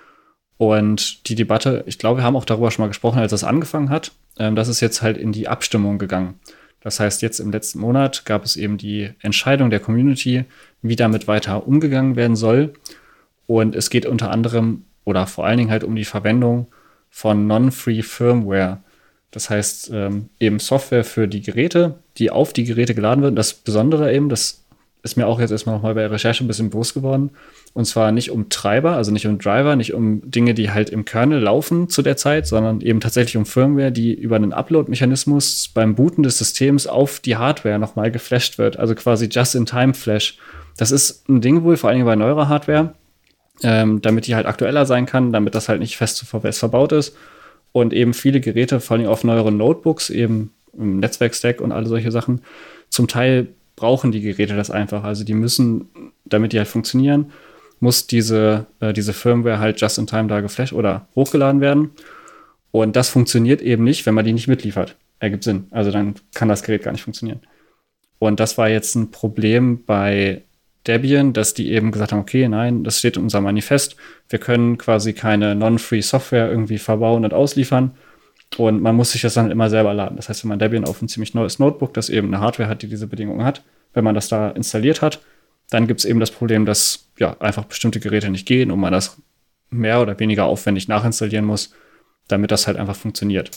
Und die Debatte, ich glaube, wir haben auch darüber schon mal gesprochen, als das angefangen hat. Ähm, das ist jetzt halt in die Abstimmung gegangen. Das heißt, jetzt im letzten Monat gab es eben die Entscheidung der Community, wie damit weiter umgegangen werden soll. Und es geht unter anderem oder vor allen Dingen halt um die Verwendung von Non-Free Firmware. Das heißt, ähm, eben Software für die Geräte, die auf die Geräte geladen wird. Das Besondere eben, das ist mir auch jetzt erstmal nochmal bei der Recherche ein bisschen bewusst geworden. Und zwar nicht um Treiber, also nicht um Driver, nicht um Dinge, die halt im Kernel laufen zu der Zeit, sondern eben tatsächlich um Firmware, die über einen Upload-Mechanismus beim Booten des Systems auf die Hardware nochmal geflasht wird. Also quasi Just-in-Time-Flash. Das ist ein Ding wohl, vor allem bei neuerer Hardware, ähm, damit die halt aktueller sein kann, damit das halt nicht fest zu V W S verbaut ist. Und eben viele Geräte, vor allem auf neueren Notebooks, eben im Netzwerkstack und alle solche Sachen, zum Teil brauchen die Geräte das einfach. Also die müssen, damit die halt funktionieren, muss diese, äh, diese Firmware halt just in time da geflasht oder hochgeladen werden. Und das funktioniert eben nicht, wenn man die nicht mitliefert. Ergibt Sinn. Also dann kann das Gerät gar nicht funktionieren. Und das war jetzt ein Problem bei Debian, dass die eben gesagt haben, okay, nein, das steht in unserem Manifest. Wir können quasi keine non-free Software irgendwie verbauen und ausliefern. Und man muss sich das dann immer selber laden. Das heißt, wenn man Debian auf ein ziemlich neues Notebook, das eben eine Hardware hat, die diese Bedingungen hat, wenn man das da installiert hat, dann gibt es eben das Problem, dass ja einfach bestimmte Geräte nicht gehen und man das mehr oder weniger aufwendig nachinstallieren muss, damit das halt einfach funktioniert.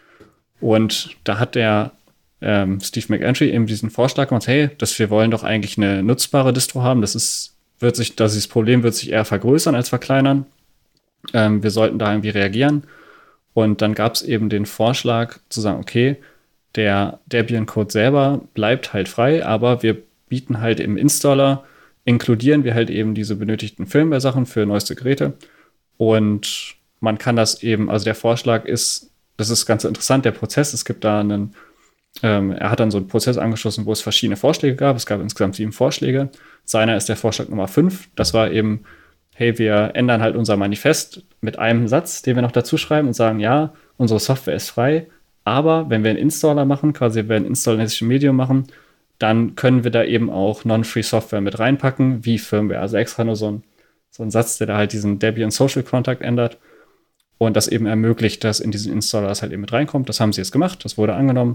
Und da hat der ähm, Steve McEntry eben diesen Vorschlag gemacht, hey, dass wir wollen doch eigentlich eine nutzbare Distro haben. Das ist, wird sich, dass dieses Problem wird sich eher vergrößern als verkleinern. Ähm, wir sollten da irgendwie reagieren. Und dann gab es eben den Vorschlag zu sagen, okay, der Debian-Code selber bleibt halt frei, aber wir bieten halt im Installer, inkludieren wir halt eben diese benötigten Firmware-Sachen für neueste Geräte. Und man kann das eben, also der Vorschlag ist, das ist ganz interessant, der Prozess, es gibt da einen, ähm, er hat dann so einen Prozess angeschlossen, wo es verschiedene Vorschläge gab. Es gab insgesamt sieben Vorschläge. Seiner ist der Vorschlag Nummer fünf. Das war eben, hey, wir ändern halt unser Manifest mit einem Satz, den wir noch dazu schreiben und sagen, ja, unsere Software ist frei, aber wenn wir einen Installer machen, quasi wenn wir ein Installer-mäßiges Medium machen, dann können wir da eben auch Non-Free Software mit reinpacken, wie Firmware. Also extra nur so ein, so ein Satz, der da halt diesen Debian Social Contact ändert und das eben ermöglicht, dass in diesen Installer das halt eben mit reinkommt. Das haben sie jetzt gemacht, das wurde angenommen.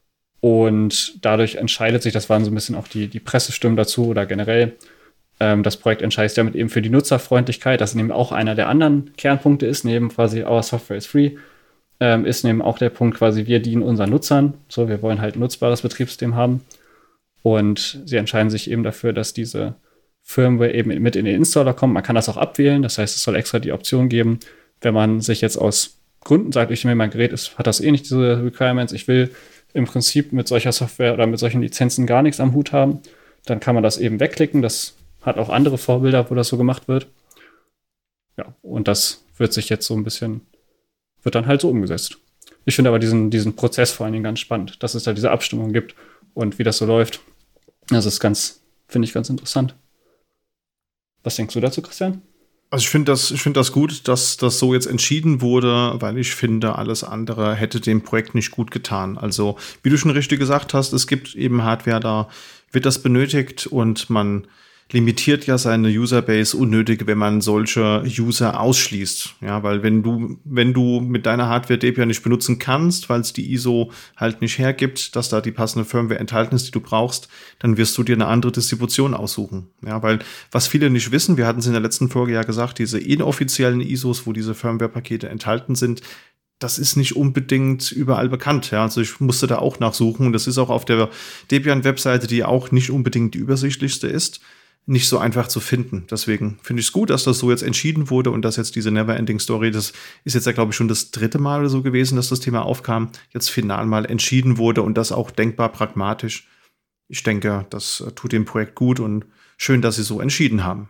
Und dadurch entscheidet sich, das waren so ein bisschen auch die, die Pressestimmen dazu oder generell, ähm, das Projekt entscheidet sich damit eben für die Nutzerfreundlichkeit, das eben auch einer der anderen Kernpunkte ist, neben quasi Our Software is free, ähm, ist eben auch der Punkt quasi, wir dienen unseren Nutzern. So, wir wollen halt ein nutzbares Betriebssystem haben. Und sie entscheiden sich eben dafür, dass diese Firmware eben mit in den Installer kommt. Man kann das auch abwählen, das heißt, es soll extra die Option geben, wenn man sich jetzt aus Gründen sagt, ich nehme mein Gerät, ist, hat das eh nicht diese Requirements, ich will im Prinzip mit solcher Software oder mit solchen Lizenzen gar nichts am Hut haben, dann kann man das eben wegklicken. Das hat auch andere Vorbilder, wo das so gemacht wird. Ja, und das wird sich jetzt so ein bisschen, wird dann halt so umgesetzt. Ich finde aber diesen, diesen Prozess vor allen Dingen ganz spannend, dass es da diese Abstimmung gibt und wie das so läuft. Das ist ganz, finde ich ganz interessant. Was denkst du dazu, Christian? Also ich finde das, ich finde das gut, dass das so jetzt entschieden wurde, weil ich finde, alles andere hätte dem Projekt nicht gut getan. Also, wie du schon richtig gesagt hast, es gibt eben Hardware, da wird das benötigt und man limitiert ja seine Userbase unnötig, wenn man solche User ausschließt. Ja, weil wenn du, wenn du mit deiner Hardware Debian nicht benutzen kannst, weil es die I S O halt nicht hergibt, dass da die passende Firmware enthalten ist, die du brauchst, dann wirst du dir eine andere Distribution aussuchen. Ja, weil was viele nicht wissen, wir hatten es in der letzten Folge ja gesagt, diese inoffiziellen I S Os, wo diese Firmware-Pakete enthalten sind, das ist nicht unbedingt überall bekannt. Ja, also ich musste da auch nachsuchen und das ist auch auf der Debian-Webseite, die auch nicht unbedingt die übersichtlichste ist, nicht so einfach zu finden. Deswegen finde ich es gut, dass das so jetzt entschieden wurde und dass jetzt diese Neverending Story, das ist jetzt ja, glaube ich, schon das dritte Mal oder so gewesen, dass das Thema aufkam, jetzt final mal entschieden wurde und das auch denkbar pragmatisch. Ich denke, das tut dem Projekt gut und schön, dass sie so entschieden haben.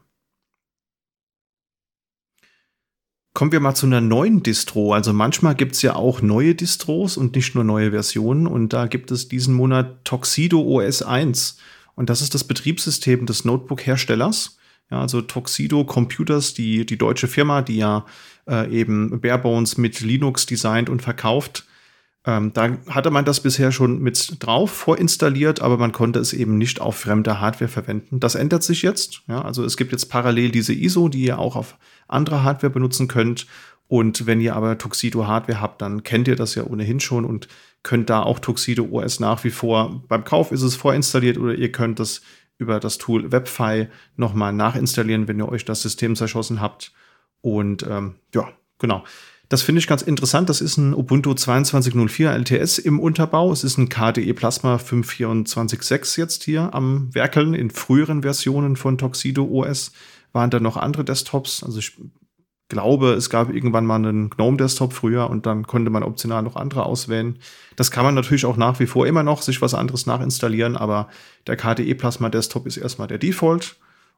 Kommen wir mal zu einer neuen Distro. Also manchmal gibt es ja auch neue Distros und nicht nur neue Versionen und da gibt es diesen Monat Tuxedo O S eins. Und das ist das Betriebssystem des Notebook-Herstellers. Ja, also Tuxedo Computers, die, die deutsche Firma, die ja äh, eben Barebones mit Linux designt und verkauft. Ähm, da hatte man das bisher schon mit drauf vorinstalliert, aber man konnte es eben nicht auf fremder Hardware verwenden. Das ändert sich jetzt. Ja, also es gibt jetzt parallel diese I S O, die ihr auch auf andere Hardware benutzen könnt. Und wenn ihr aber Tuxedo Hardware habt, dann kennt ihr das ja ohnehin schon und könnt da auch Tuxedo O S nach wie vor, beim Kauf ist es vorinstalliert oder ihr könnt das über das Tool WebFi nochmal nachinstallieren, wenn ihr euch das System zerschossen habt. Und ähm, ja, genau. Das finde ich ganz interessant. Das ist ein Ubuntu zweiundzwanzig null vier L T S im Unterbau. Es ist ein K D E Plasma fünf vierundzwanzig Punkt sechs jetzt hier am Werkeln. In früheren Versionen von Tuxedo O S waren da noch andere Desktops. Also ich glaube, es gab irgendwann mal einen GNOME-Desktop früher und dann konnte man optional noch andere auswählen. Das kann man natürlich auch nach wie vor immer noch sich was anderes nachinstallieren, aber der K D E Plasma Desktop ist erstmal der Default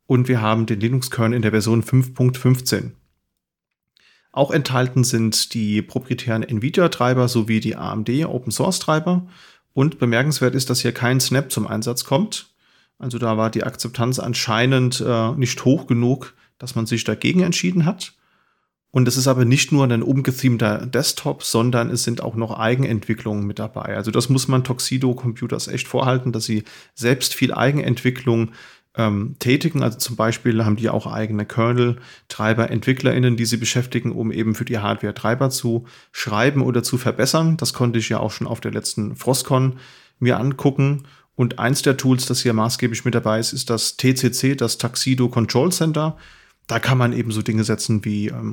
Und wir haben den Linux-Kernel in der Version fünf Punkt fünfzehn. Auch enthalten sind die proprietären NVIDIA-Treiber sowie die A M D Open-Source-Treiber. Und bemerkenswert ist, dass hier kein Snap zum Einsatz kommt. Also da war die Akzeptanz anscheinend äh, nicht hoch genug, dass man sich dagegen entschieden hat. Und es ist aber nicht nur ein umgethemter Desktop, sondern es sind auch noch Eigenentwicklungen mit dabei. Also das muss man Tuxedo Computers echt vorhalten, dass sie selbst viel Eigenentwicklung ähm, tätigen. Also zum Beispiel haben die auch eigene Kernel-Treiber, EntwicklerInnen, die sie beschäftigen, um eben für die Hardware Treiber zu schreiben oder zu verbessern. Das konnte ich ja auch schon auf der letzten Frostcon mir angucken. Und eins der Tools, das hier maßgeblich mit dabei ist, ist das T C C, das Tuxedo Control Center. Da kann man eben so Dinge setzen wie ähm,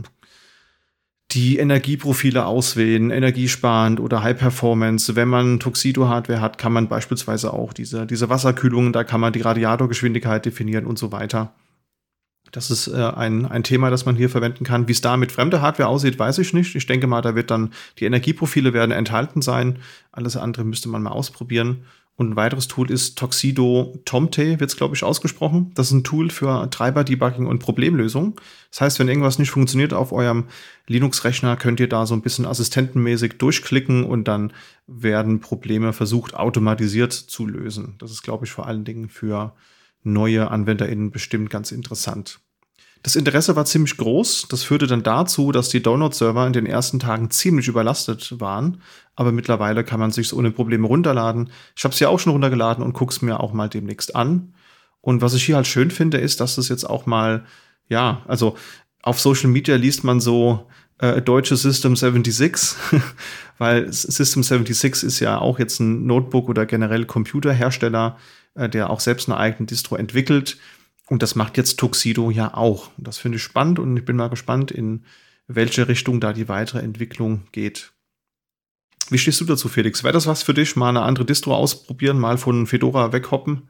die Energieprofile auswählen, energiesparend oder High Performance. Wenn man Tuxedo-Hardware hat, kann man beispielsweise auch diese, diese Wasserkühlung, da kann man die Radiatorgeschwindigkeit definieren und so weiter. Das ist äh, ein, ein Thema, das man hier verwenden kann. Wie es da mit fremder Hardware aussieht, weiß ich nicht. Ich denke mal, da wird dann, die Energieprofile werden enthalten sein. Alles andere müsste man mal ausprobieren. Und ein weiteres Tool ist Tuxedo Tomte, wird es, glaube ich, ausgesprochen. Das ist ein Tool für Treiber-Debugging und Problemlösung. Das heißt, wenn irgendwas nicht funktioniert auf eurem Linux-Rechner, könnt ihr da so ein bisschen assistentenmäßig durchklicken und dann werden Probleme versucht, automatisiert zu lösen. Das ist, glaube ich, vor allen Dingen für neue AnwenderInnen bestimmt ganz interessant. Das Interesse war ziemlich groß. Das führte dann dazu, dass die Download-Server in den ersten Tagen ziemlich überlastet waren. Aber mittlerweile kann man sich ohne Probleme runterladen. Ich habe es ja auch schon runtergeladen und gucke es mir auch mal demnächst an. Und was ich hier halt schön finde, ist, dass das jetzt auch mal, ja, also auf Social Media liest man so äh, deutsche System sechsundsiebzig, weil System sechsundsiebzig ist ja auch jetzt ein Notebook oder generell Computerhersteller, äh, der auch selbst eine eigene Distro entwickelt. Und das macht jetzt Tuxedo ja auch. Und das finde ich spannend und ich bin mal gespannt, in welche Richtung da die weitere Entwicklung geht. Wie stehst du dazu, Felix? Wäre das was für dich? Mal eine andere Distro ausprobieren, mal von Fedora weghoppen?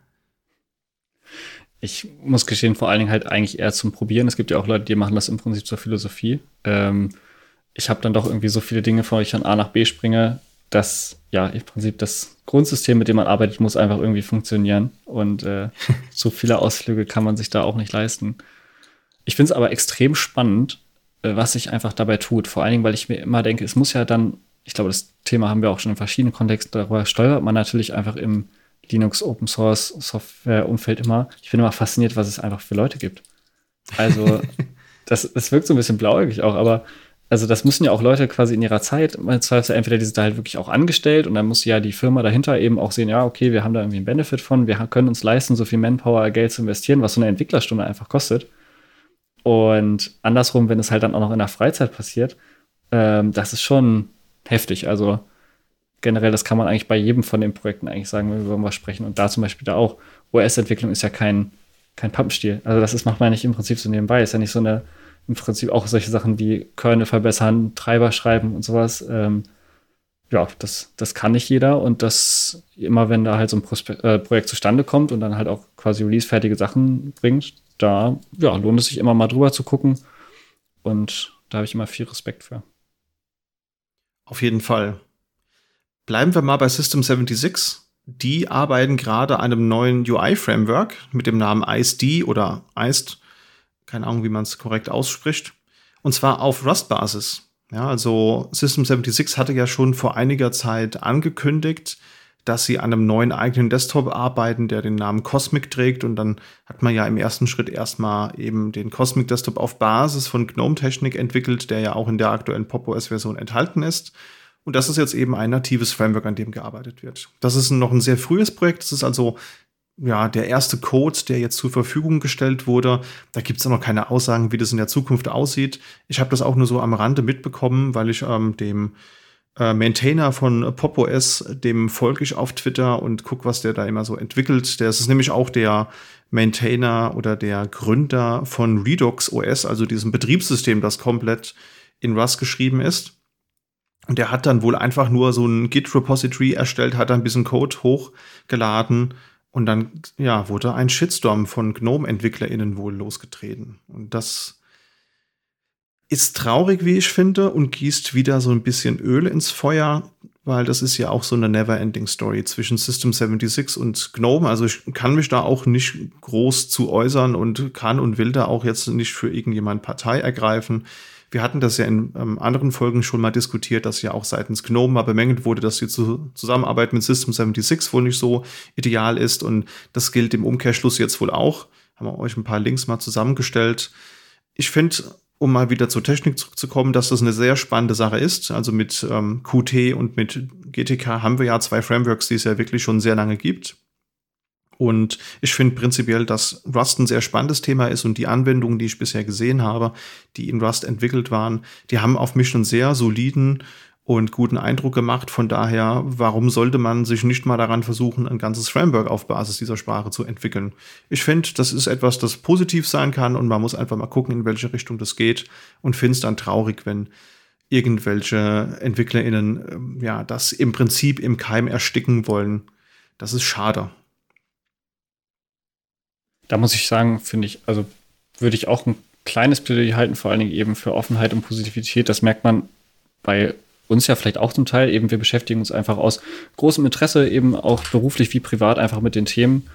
Ich muss gestehen, vor allen Dingen halt eigentlich eher zum Probieren. Es gibt ja auch Leute, die machen das im Prinzip zur Philosophie. Ähm, ich habe dann doch irgendwie so viele Dinge, vor denen ich von A nach B springe, dass ja im Prinzip das Grundsystem, mit dem man arbeitet, muss einfach irgendwie funktionieren. Und äh, so viele Ausflüge kann man sich da auch nicht leisten. Ich finde es aber extrem spannend, äh, was sich einfach dabei tut. Vor allen Dingen, weil ich mir immer denke, es muss ja dann, ich glaube, das Thema haben wir auch schon in verschiedenen Kontexten, darüber steuert man natürlich einfach im Linux Open Source Software Umfeld immer. Ich bin immer fasziniert, was es einfach für Leute gibt. Also das, das wirkt so ein bisschen blauäugig auch, aber also das müssen ja auch Leute quasi in ihrer Zeit, entweder die sind da halt wirklich auch angestellt und dann muss ja die Firma dahinter eben auch sehen, ja, okay, wir haben da irgendwie einen Benefit von, wir können uns leisten, so viel Manpower, Geld zu investieren, was so eine Entwicklerstunde einfach kostet. Und andersrum, wenn es halt dann auch noch in der Freizeit passiert, ähm, das ist schon heftig. Also generell, das kann man eigentlich bei jedem von den Projekten eigentlich sagen, wenn wir über irgendwas sprechen. Und da zum Beispiel da auch, O S-Entwicklung ist ja kein, kein Pappenstiel. Also das ist, macht man nicht im Prinzip so nebenbei. Ist ja nicht so eine, im Prinzip auch solche Sachen wie Kernel verbessern, Treiber schreiben und sowas. Ähm, ja, das, das kann nicht jeder. Und das immer, wenn da halt so ein Prospe- äh, Projekt zustande kommt und dann halt auch quasi release-fertige Sachen bringt, da ja, lohnt es sich immer mal drüber zu gucken. Und da habe ich immer viel Respekt für. Auf jeden Fall. Bleiben wir mal bei System sechsundsiebzig. Die arbeiten gerade an einem neuen U I-Framework mit dem Namen I S D oder I S D. Keine Ahnung, wie man es korrekt ausspricht. Und zwar auf Rust-Basis. Ja, also System sechsundsiebzig hatte ja schon vor einiger Zeit angekündigt, dass sie an einem neuen eigenen Desktop arbeiten, der den Namen Cosmic trägt. Und dann hat man ja im ersten Schritt erstmal eben den Cosmic Desktop auf Basis von GNOME-Technik entwickelt, der ja auch in der aktuellen Pop! O S-Version enthalten ist. Und das ist jetzt eben ein natives Framework, an dem gearbeitet wird. Das ist noch ein sehr frühes Projekt. Das ist also ja der erste Code, der jetzt zur Verfügung gestellt wurde. Da gibt es noch keine Aussagen, wie das in der Zukunft aussieht. Ich habe das auch nur so am Rande mitbekommen, weil ich ähm, dem äh, Maintainer von Pop! O S, dem folge ich auf Twitter und gucke, was der da immer so entwickelt. Der ist nämlich auch der Maintainer oder der Gründer von Redux O S, also diesem Betriebssystem, das komplett in Rust geschrieben ist. Und der hat dann wohl einfach nur so ein Git-Repository erstellt, hat ein bisschen Code hochgeladen und dann ja, wurde ein Shitstorm von GNOME-EntwicklerInnen wohl losgetreten. Und das ist traurig, wie ich finde, und gießt wieder so ein bisschen Öl ins Feuer. weil das ist ja auch so eine never-ending Story zwischen System sechsundsiebzig und GNOME. Also ich kann mich da auch nicht groß zu äußern und kann und will da auch jetzt nicht für irgendjemand Partei ergreifen. Wir hatten das ja in ähm, anderen Folgen schon mal diskutiert, dass ja auch seitens GNOME mal bemängelt wurde, dass die zu Zusammenarbeit mit System sechsundsiebzig wohl nicht so ideal ist. Und das gilt im Umkehrschluss jetzt wohl auch. Haben wir euch ein paar Links mal zusammengestellt. Ich finde, um mal wieder zur Technik zurückzukommen, dass das eine sehr spannende Sache ist. Also mit ähm, Qt und mit G T K haben wir ja zwei Frameworks, die es ja wirklich schon sehr lange gibt. Und ich finde prinzipiell, dass Rust ein sehr spannendes Thema ist und die Anwendungen, die ich bisher gesehen habe, die in Rust entwickelt waren, die haben auf mich einen sehr soliden und guten Eindruck gemacht. Von daher, warum sollte man sich nicht mal daran versuchen, ein ganzes Framework auf Basis dieser Sprache zu entwickeln? Ich finde, das ist etwas, das positiv sein kann und man muss einfach mal gucken, in welche Richtung das geht und finde es dann traurig, wenn irgendwelche EntwicklerInnen ja, das im Prinzip im Keim ersticken wollen. Das ist schade. Da muss ich sagen, finde ich, also würde ich auch ein kleines Plädoyer halten, vor allen Dingen eben für Offenheit und Positivität. Das merkt man bei uns ja vielleicht auch zum Teil. Eben wir beschäftigen uns einfach aus großem Interesse, eben auch beruflich wie privat einfach mit den Themen.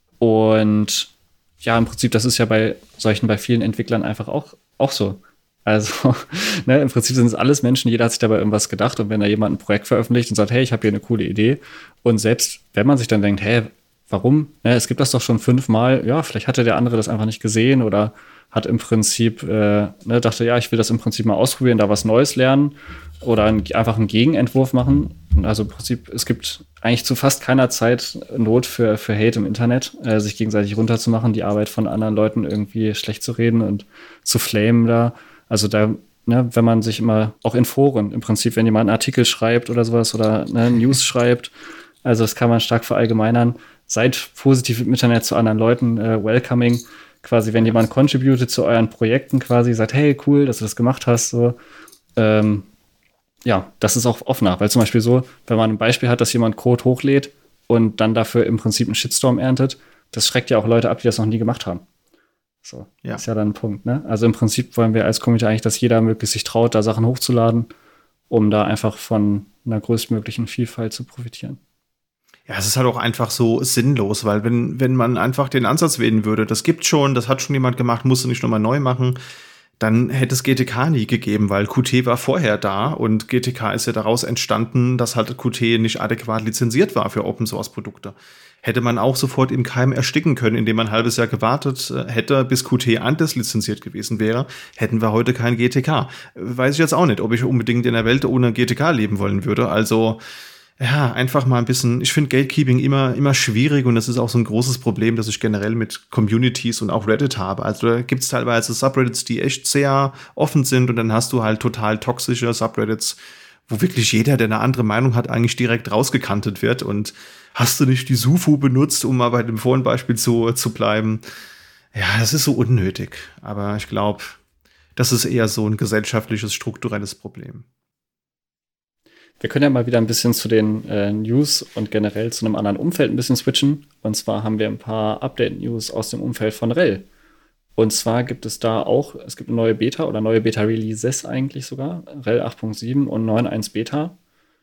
Und ja, im Prinzip, das ist ja bei solchen, bei vielen Entwicklern einfach auch, auch so. Also, ne, im Prinzip sind es alles Menschen, jeder hat sich dabei irgendwas gedacht. Und wenn da jemand ein Projekt veröffentlicht und sagt, hey, ich habe hier eine coole Idee. Und selbst wenn man sich dann denkt, hey, warum? Ne, es gibt das doch schon fünfmal. Ja, vielleicht hatte der andere das einfach nicht gesehen oder hat im Prinzip, äh, ne, dachte, ja, ich will das im Prinzip mal ausprobieren, da was Neues lernen oder ein, einfach einen Gegenentwurf machen. Also im Prinzip, es gibt eigentlich zu fast keiner Zeit Not für, für Hate im Internet, äh, sich gegenseitig runterzumachen, die Arbeit von anderen Leuten irgendwie schlecht zu reden und zu flamen da. Also da, ne, wenn man sich immer, auch in Foren, im Prinzip, wenn jemand einen Artikel schreibt oder sowas oder ne, News schreibt, also das kann man stark verallgemeinern. Seid positiv im Internet zu anderen Leuten, äh, welcoming. Quasi, wenn jemand contributed zu euren Projekten, quasi sagt, hey, cool, dass du das gemacht hast, so, ähm, ja, das ist auch offener, weil zum Beispiel so, wenn man ein Beispiel hat, dass jemand Code hochlädt und dann dafür im Prinzip einen Shitstorm erntet, das schreckt ja auch Leute ab, die das noch nie gemacht haben. So, ja. Ist ja dann ein Punkt, ne? Also im Prinzip wollen wir als Community eigentlich, dass jeder möglichst sich traut, da Sachen hochzuladen, um da einfach von einer größtmöglichen Vielfalt zu profitieren. Ja, es ist halt auch einfach so sinnlos, weil wenn, wenn man einfach den Ansatz wählen würde, das gibt schon, das hat schon jemand gemacht, musst du nicht nochmal neu machen, dann hätte es G T K nie gegeben, weil Qt war vorher da und G T K ist ja daraus entstanden, dass halt Qt nicht adäquat lizenziert war für Open-Source-Produkte. Hätte man auch sofort im Keim ersticken können, indem man ein halbes Jahr gewartet hätte, bis Qt anders lizenziert gewesen wäre, hätten wir heute kein G T K. Weiß ich jetzt auch nicht, ob ich unbedingt in der Welt ohne G T K leben wollen würde, also ja, einfach mal ein bisschen, ich finde Gatekeeping immer, immer schwierig und das ist auch so ein großes Problem, das ich generell mit Communities und auch Reddit habe. Also da gibt es teilweise Subreddits, die echt sehr offen sind und dann hast du halt total toxische Subreddits, wo wirklich jeder, der eine andere Meinung hat, eigentlich direkt rausgekantet wird und hast du nicht die Sufu benutzt, um mal bei dem vorigen Beispiel zu, zu bleiben. Ja, das ist so unnötig, aber ich glaube, das ist eher so ein gesellschaftliches, strukturelles Problem. Wir können ja mal wieder ein bisschen zu den äh, News und generell zu einem anderen Umfeld ein bisschen switchen. Und zwar haben wir ein paar Update-News aus dem Umfeld von R H E L. Und zwar gibt es da auch, es gibt eine neue Beta oder neue Beta-Releases eigentlich sogar, R H E L acht Punkt sieben und neun Punkt eins Beta.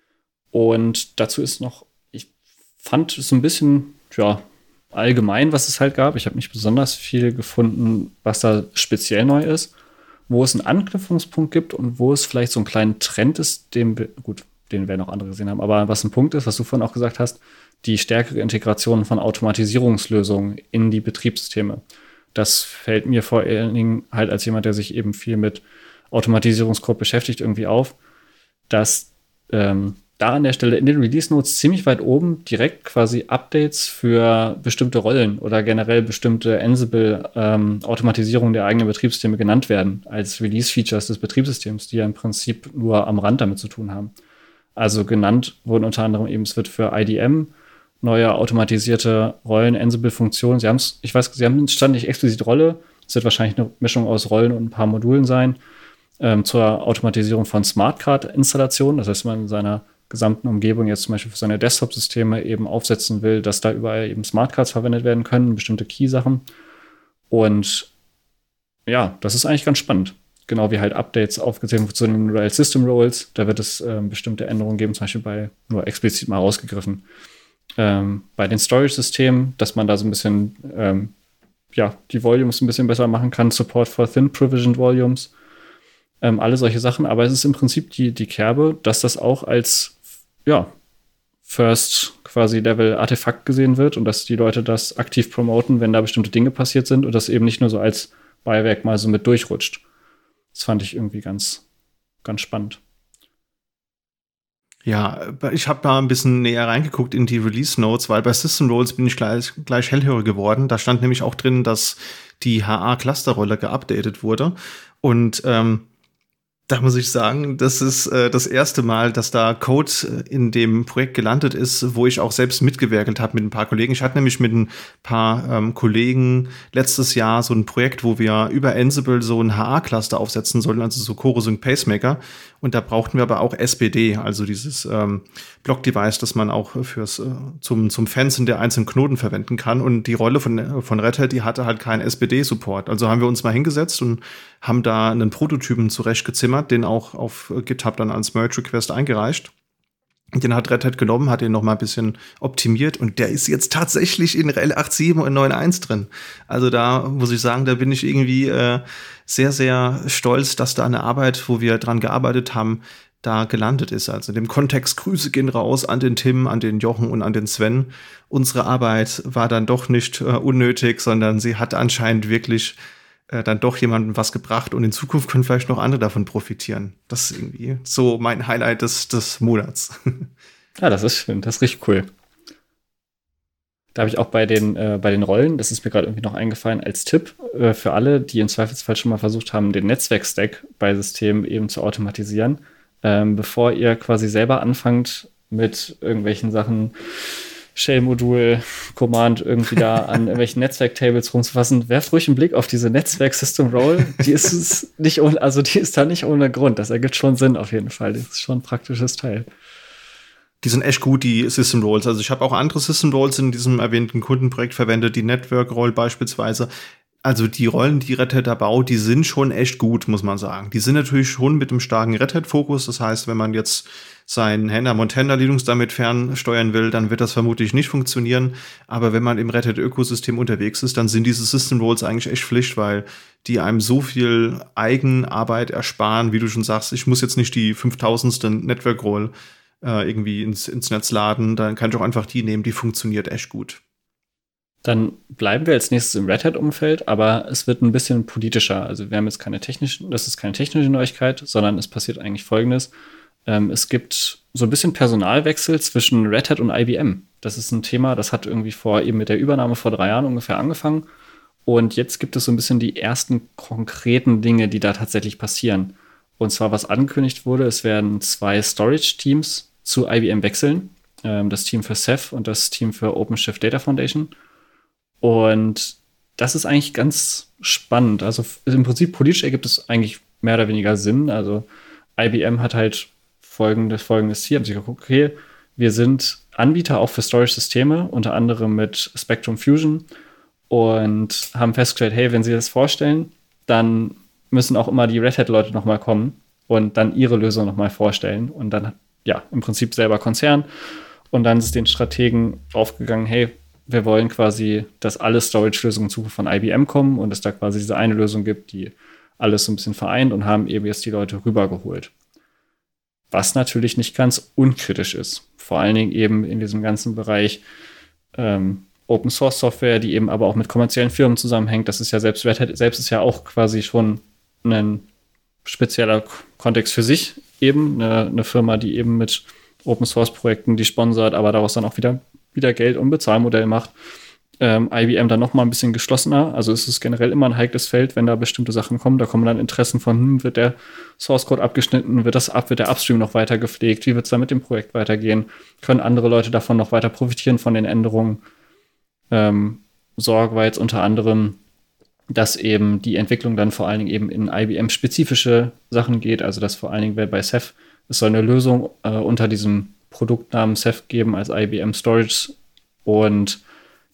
Und dazu ist noch, ich fand es ein bisschen, ja, allgemein, was es halt gab. Ich habe nicht besonders viel gefunden, was da speziell neu ist. Wo es einen Anknüpfungspunkt gibt und wo es vielleicht so einen kleinen Trend ist, den, gut, den werden auch andere gesehen haben, aber was ein Punkt ist, was du vorhin auch gesagt hast, die stärkere Integration von Automatisierungslösungen in die Betriebssysteme. Das fällt mir vor allen Dingen halt als jemand, der sich eben viel mit Automatisierungscode beschäftigt, irgendwie auf, dass ähm, da an der Stelle in den Release-Notes ziemlich weit oben direkt quasi Updates für bestimmte Rollen oder generell bestimmte Ansible-Automatisierung ähm, der eigenen Betriebssysteme genannt werden als Release-Features des Betriebssystems, die ja im Prinzip nur am Rand damit zu tun haben. Also genannt wurden unter anderem eben, es wird für I D M neue automatisierte Rollen, Ansible-Funktionen. Sie haben es, ich weiß, sie haben stand nicht explizit Rolle. Es wird wahrscheinlich eine Mischung aus Rollen und ein paar Modulen sein. Ähm, zur Automatisierung von Smartcard-Installationen. Das heißt, man in seiner gesamten Umgebung jetzt zum Beispiel für seine Desktop-Systeme eben aufsetzen will, dass da überall eben Smartcards verwendet werden können, bestimmte Key-Sachen. Und ja, das ist eigentlich ganz spannend. genau wie halt Updates aufgesehen zu den Real System Roles. Da wird es ähm, bestimmte Änderungen geben, zum Beispiel bei, nur explizit mal rausgegriffen, ähm, bei den Storage-Systemen, dass man da so ein bisschen ähm, ja, die Volumes ein bisschen besser machen kann, Support for Thin Provisioned Volumes, ähm, alle solche Sachen. Aber es ist im Prinzip die, die Kerbe, dass das auch als ja, First quasi Level Artefakt gesehen wird und dass die Leute das aktiv promoten, wenn da bestimmte Dinge passiert sind und das eben nicht nur so als Beiwerk mal so mit durchrutscht. Das fand ich irgendwie ganz, ganz spannend. Ja, ich habe da ein bisschen näher reingeguckt in die Release Notes, weil bei System Roles bin ich gleich, gleich hellhörig geworden. Da stand nämlich auch drin, dass die H A-Clusterrolle geupdatet wurde. Und ähm, da muss ich sagen, das ist äh, das erste Mal, dass da Code in dem Projekt gelandet ist, wo ich auch selbst mitgewerkelt habe mit ein paar Kollegen. Ich hatte nämlich mit ein paar ähm, Kollegen letztes Jahr so ein Projekt, wo wir über Ansible so ein H A-Cluster aufsetzen sollten, also so CoroSync Pacemaker. Und da brauchten wir aber auch S B D, also dieses ähm, Block-Device, das man auch fürs äh, zum zum Fencen der einzelnen Knoten verwenden kann. Und die Rolle von von Red Hat, die hatte halt keinen S B D-Support. Also haben wir uns mal hingesetzt und haben da einen Prototypen zurechtgezimmert, den auch auf GitHub dann als Merge-Request eingereicht. Den hat Red Hat genommen, hat ihn noch mal ein bisschen optimiert und der ist jetzt tatsächlich in R L acht Punkt sieben und neun Punkt eins drin. Also da muss ich sagen, da bin ich irgendwie äh, sehr, sehr stolz, dass da eine Arbeit, wo wir dran gearbeitet haben, da gelandet ist. Also in dem Kontext Grüße gehen raus an den Tim, an den Jochen und an den Sven. Unsere Arbeit war dann doch nicht äh, unnötig, sondern sie hat anscheinend wirklich äh, dann doch jemandem was gebracht und in Zukunft können vielleicht noch andere davon profitieren. Das ist irgendwie so mein Highlight des, des Monats. Ja, das ist schön, das ist richtig cool. Da habe ich auch bei den, äh, bei den Rollen, das ist mir gerade irgendwie noch eingefallen, als Tipp äh, für alle, die im Zweifelsfall schon mal versucht haben, den Netzwerkstack bei Systemen eben zu automatisieren, ähm, bevor ihr quasi selber anfangt mit irgendwelchen Sachen, Shell-Modul, Command irgendwie da an irgendwelchen Netzwerk-Tables rumzufassen, werft ruhig einen Blick auf diese Netzwerk-System-Roll. Die ist es nicht ohne, also die ist da nicht ohne Grund. Das ergibt schon Sinn auf jeden Fall. Das ist schon ein praktisches Teil. Die sind echt gut, die System Roles. Also ich habe auch andere System Roles in diesem erwähnten Kundenprojekt verwendet, die Network Roll beispielsweise. Also die Rollen, die Red Hat da baut, die sind schon echt gut, muss man sagen. Die sind natürlich schon mit einem starken Red Hat-Fokus. Das heißt, wenn man jetzt sein Hannah Montana Linux damit fernsteuern will, dann wird das vermutlich nicht funktionieren. Aber wenn man im Red Hat-Ökosystem unterwegs ist, dann sind diese System Roles eigentlich echt Pflicht, weil die einem so viel Eigenarbeit ersparen, wie du schon sagst. Ich muss jetzt nicht die fünftausendste Network Roll äh, irgendwie ins, ins Netz laden. Dann kann ich auch einfach die nehmen, die funktioniert echt gut. Dann bleiben wir als nächstes im Red Hat-Umfeld, aber es wird ein bisschen politischer. Also wir haben jetzt keine technische, das ist keine technische Neuigkeit, sondern es passiert eigentlich Folgendes. Ähm, es gibt so ein bisschen Personalwechsel zwischen Red Hat und I B M. Das ist ein Thema, das hat irgendwie vor eben mit der Übernahme vor drei Jahren ungefähr angefangen. Und jetzt gibt es so ein bisschen die ersten konkreten Dinge, die da tatsächlich passieren. Und zwar, was angekündigt wurde, es werden zwei Storage-Teams zu I B M wechseln. Ähm, das Team für Ceph und das Team für OpenShift Data Foundation. Und das ist eigentlich ganz spannend. Also im Prinzip politisch ergibt es eigentlich mehr oder weniger Sinn. Also I B M hat halt folgendes, folgendes Ziel. Haben sich geguckt, okay, wir sind Anbieter auch für Storage-Systeme, unter anderem mit Spectrum Fusion und haben festgestellt, hey, wenn sie das vorstellen, dann müssen auch immer die Red Hat-Leute nochmal kommen und dann ihre Lösung nochmal vorstellen und dann, ja, im Prinzip selber Konzern. Und dann ist den Strategen aufgegangen, hey, wir wollen quasi, dass alle Storage-Lösungen in Zukunft von I B M kommen und es da quasi diese eine Lösung gibt, die alles so ein bisschen vereint und haben eben jetzt die Leute rübergeholt. Was natürlich nicht ganz unkritisch ist. Vor allen Dingen eben in diesem ganzen Bereich ähm, Open-Source-Software, die eben aber auch mit kommerziellen Firmen zusammenhängt. Das ist ja selbst, Red Hat selbst ist ja auch quasi schon ein spezieller Kontext für sich eben. Eine, eine Firma, die eben mit Open-Source-Projekten die sponsert, aber daraus dann auch wieder wieder Geld und Bezahlmodell macht. Ähm, I B M dann noch mal ein bisschen geschlossener. Also es ist generell immer ein heikles Feld, wenn da bestimmte Sachen kommen. Da kommen dann Interessen von, hm, wird der Source-Code abgeschnitten, wird das ab, wird der Upstream noch weiter gepflegt, wie wird es da mit dem Projekt weitergehen? Können andere Leute davon noch weiter profitieren von den Änderungen? Ähm, Sorge war jetzt unter anderem, dass eben die Entwicklung dann vor allen Dingen eben in I B M-spezifische Sachen geht. Also dass vor allen Dingen bei Ceph, es soll eine Lösung äh, unter diesem Produktnamen Ceph geben als I B M Storage und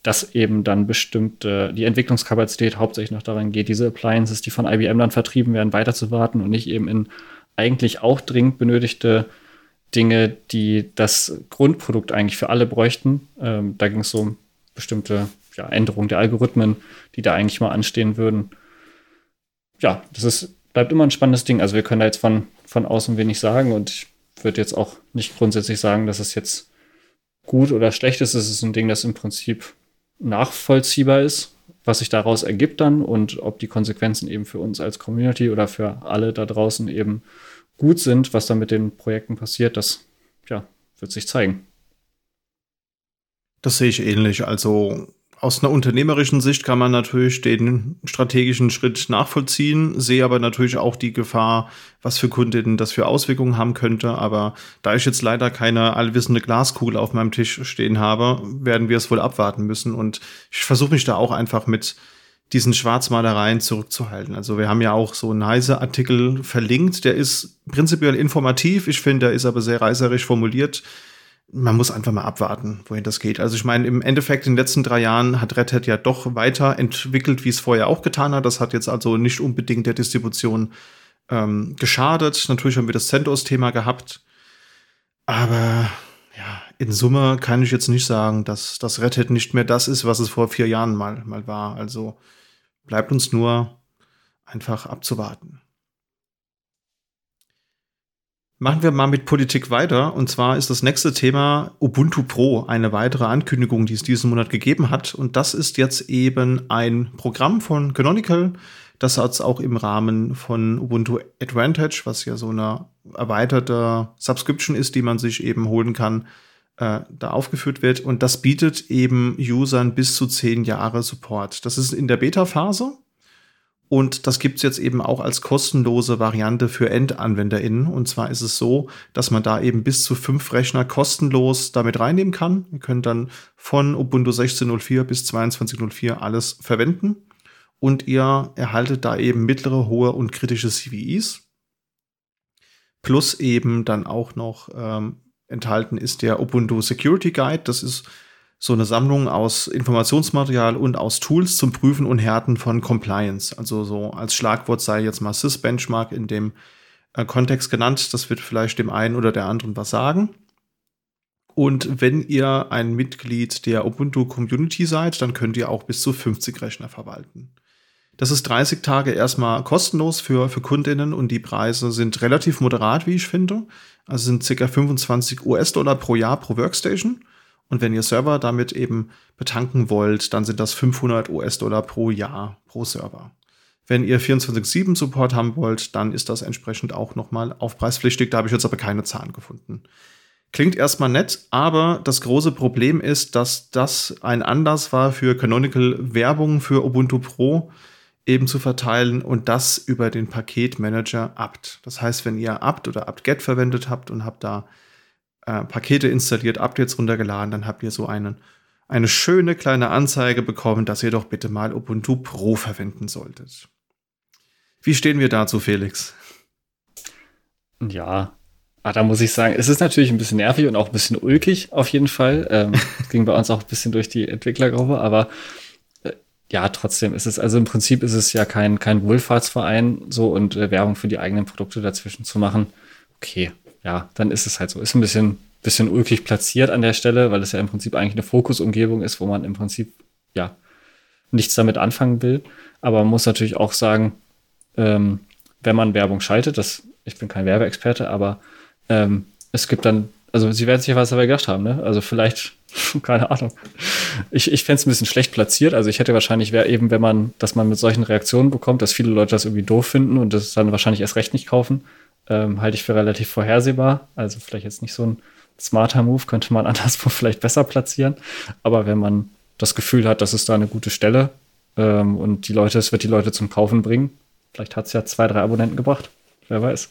dass eben dann bestimmte, die Entwicklungskapazität hauptsächlich noch daran geht, diese Appliances, die von I B M dann vertrieben werden, weiterzuwarten und nicht eben in eigentlich auch dringend benötigte Dinge, die das Grundprodukt eigentlich für alle bräuchten. Ähm, da ging es so um bestimmte ja, Änderungen der Algorithmen, die da eigentlich mal anstehen würden. Ja, das ist, bleibt immer ein spannendes Ding. Also wir können da jetzt von, von außen wenig sagen und ich würde jetzt auch nicht grundsätzlich sagen, dass es jetzt gut oder schlecht ist. Es ist ein Ding, das im Prinzip nachvollziehbar ist, was sich daraus ergibt dann und ob die Konsequenzen eben für uns als Community oder für alle da draußen eben gut sind, was da mit den Projekten passiert, das ja, wird sich zeigen. Das sehe ich ähnlich. Also aus einer unternehmerischen Sicht kann man natürlich den strategischen Schritt nachvollziehen, sehe aber natürlich auch die Gefahr, was für Kundinnen das für Auswirkungen haben könnte. Aber da ich jetzt leider keine allwissende Glaskugel auf meinem Tisch stehen habe, werden wir es wohl abwarten müssen. Und ich versuche mich da auch einfach mit diesen Schwarzmalereien zurückzuhalten. Also wir haben ja auch so einen Heise-Artikel verlinkt, der ist prinzipiell informativ. Ich finde, der ist aber sehr reißerisch formuliert. Man muss einfach mal abwarten, wohin das geht. Also ich meine, im Endeffekt in den letzten drei Jahren hat Red Hat ja doch weiterentwickelt, wie es vorher auch getan hat. Das hat jetzt also nicht unbedingt der Distribution ähm, geschadet. Natürlich haben wir das CentOS-Thema gehabt. Aber ja, in Summe kann ich jetzt nicht sagen, dass das Red Hat nicht mehr das ist, was es vor vier Jahren mal, mal war. Also bleibt uns nur einfach abzuwarten. Machen wir mal mit Politik weiter. Und zwar ist das nächste Thema Ubuntu Pro, eine weitere Ankündigung, die es diesen Monat gegeben hat. Und das ist jetzt eben ein Programm von Canonical, das jetzt auch im Rahmen von Ubuntu Advantage, was ja so eine erweiterte Subscription ist, die man sich eben holen kann, äh, da aufgeführt wird. Und das bietet eben Usern bis zu zehn Jahre Support. Das ist in der Beta-Phase. Und das gibt's jetzt eben auch als kostenlose Variante für EndanwenderInnen. Und zwar ist es so, dass man da eben bis zu fünf Rechner kostenlos damit reinnehmen kann. Ihr könnt dann von Ubuntu sechzehn Punkt null vier bis zweiundzwanzig Punkt null vier alles verwenden. Und ihr erhaltet da eben mittlere, hohe und kritische C V Is. Plus eben dann auch noch ähm, enthalten ist der Ubuntu Security Guide. Das ist so eine Sammlung aus Informationsmaterial und aus Tools zum Prüfen und Härten von Compliance. Also so als Schlagwort sei jetzt mal Sys-Benchmark in dem äh, Kontext genannt. Das wird vielleicht dem einen oder der anderen was sagen. Und wenn ihr ein Mitglied der Ubuntu Community seid, dann könnt ihr auch bis zu fünfzig Rechner verwalten. Das ist dreißig Tage erstmal kostenlos für, für KundInnen und die Preise sind relativ moderat, wie ich finde. Also sind ca. fünfundzwanzig US-Dollar pro Jahr pro Workstation. Und wenn ihr Server damit eben betanken wollt, dann sind das fünfhundert US-Dollar pro Jahr pro Server. Wenn ihr vierundzwanzig sieben Support haben wollt, dann ist das entsprechend auch nochmal aufpreispflichtig. Da habe ich jetzt aber keine Zahlen gefunden. Klingt erstmal nett, aber das große Problem ist, dass das ein Anlass war für Canonical Werbung für Ubuntu Pro eben zu verteilen und das über den Paketmanager apt. Das heißt, wenn ihr apt oder apt-get verwendet habt und habt da äh, Pakete installiert, Updates runtergeladen, dann habt ihr so einen, eine schöne kleine Anzeige bekommen, dass ihr doch bitte mal Ubuntu Pro verwenden solltet. Wie stehen wir dazu, Felix? Ja, ah, da muss ich sagen, es ist natürlich ein bisschen nervig und auch ein bisschen ulkig auf jeden Fall. Ähm, ging bei uns auch ein bisschen durch die Entwicklergruppe, aber äh, ja, trotzdem ist es, also im Prinzip ist es ja kein, kein Wohlfahrtsverein so und äh, Werbung für die eigenen Produkte dazwischen zu machen. Okay, ja, dann ist es halt so. Ist ein bisschen, bisschen ulkig platziert an der Stelle, weil es ja im Prinzip eigentlich eine Fokusumgebung ist, wo man im Prinzip ja nichts damit anfangen will. Aber man muss natürlich auch sagen, ähm, wenn man Werbung schaltet, das, ich bin kein Werbeexperte, aber ähm, es gibt dann, also sie werden sich ja was dabei gedacht haben, ne? Also vielleicht, keine Ahnung. Ich, ich fände es ein bisschen schlecht platziert. Also ich hätte wahrscheinlich, wäre eben, wenn man, dass man mit solchen Reaktionen bekommt, dass viele Leute das irgendwie doof finden und das dann wahrscheinlich erst recht nicht kaufen, ähm, halte ich für relativ vorhersehbar. Also vielleicht jetzt nicht so ein smarter Move, könnte man anderswo vielleicht besser platzieren. Aber wenn man das Gefühl hat, dass es da eine gute Stelle ähm, und die Leute, es wird die Leute zum Kaufen bringen, vielleicht hat es ja zwei, drei Abonnenten gebracht. Wer weiß.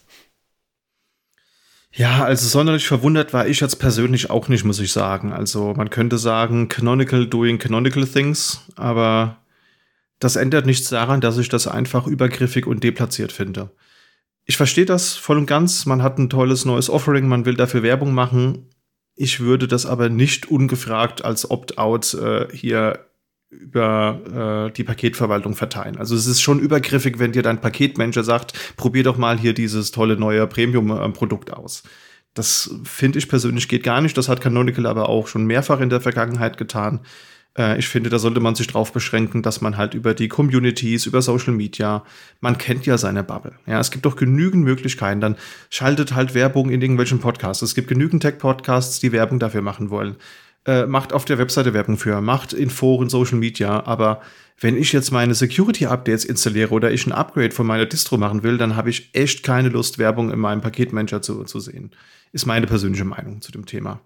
Ja, also sonderlich verwundert war ich jetzt persönlich auch nicht, muss ich sagen. Also man könnte sagen, Canonical doing Canonical things, aber das ändert nichts daran, dass ich das einfach übergriffig und deplatziert finde. Ich verstehe das voll und ganz. Man hat ein tolles neues Offering, man will dafür Werbung machen. Ich würde das aber nicht ungefragt als Opt-out äh, hier über äh, die Paketverwaltung verteilen. Also es ist schon übergriffig, wenn dir dein Paketmanager sagt, probier doch mal hier dieses tolle neue Premium-Produkt aus. Das finde ich persönlich geht gar nicht. Das hat Canonical aber auch schon mehrfach in der Vergangenheit getan. Äh, ich finde, da sollte man sich drauf beschränken, dass man halt über die Communities, über Social Media, man kennt ja seine Bubble. Ja, es gibt doch genügend Möglichkeiten. Dann schaltet halt Werbung in irgendwelchen Podcasts. Es gibt genügend Tech-Podcasts, die Werbung dafür machen wollen. Äh, macht auf der Webseite Werbung für, macht in Foren, Social Media, aber wenn ich jetzt meine Security-Updates installiere oder ich ein Upgrade von meiner Distro machen will, dann habe ich echt keine Lust, Werbung in meinem Paketmanager zu, zu sehen. Ist meine persönliche Meinung zu dem Thema.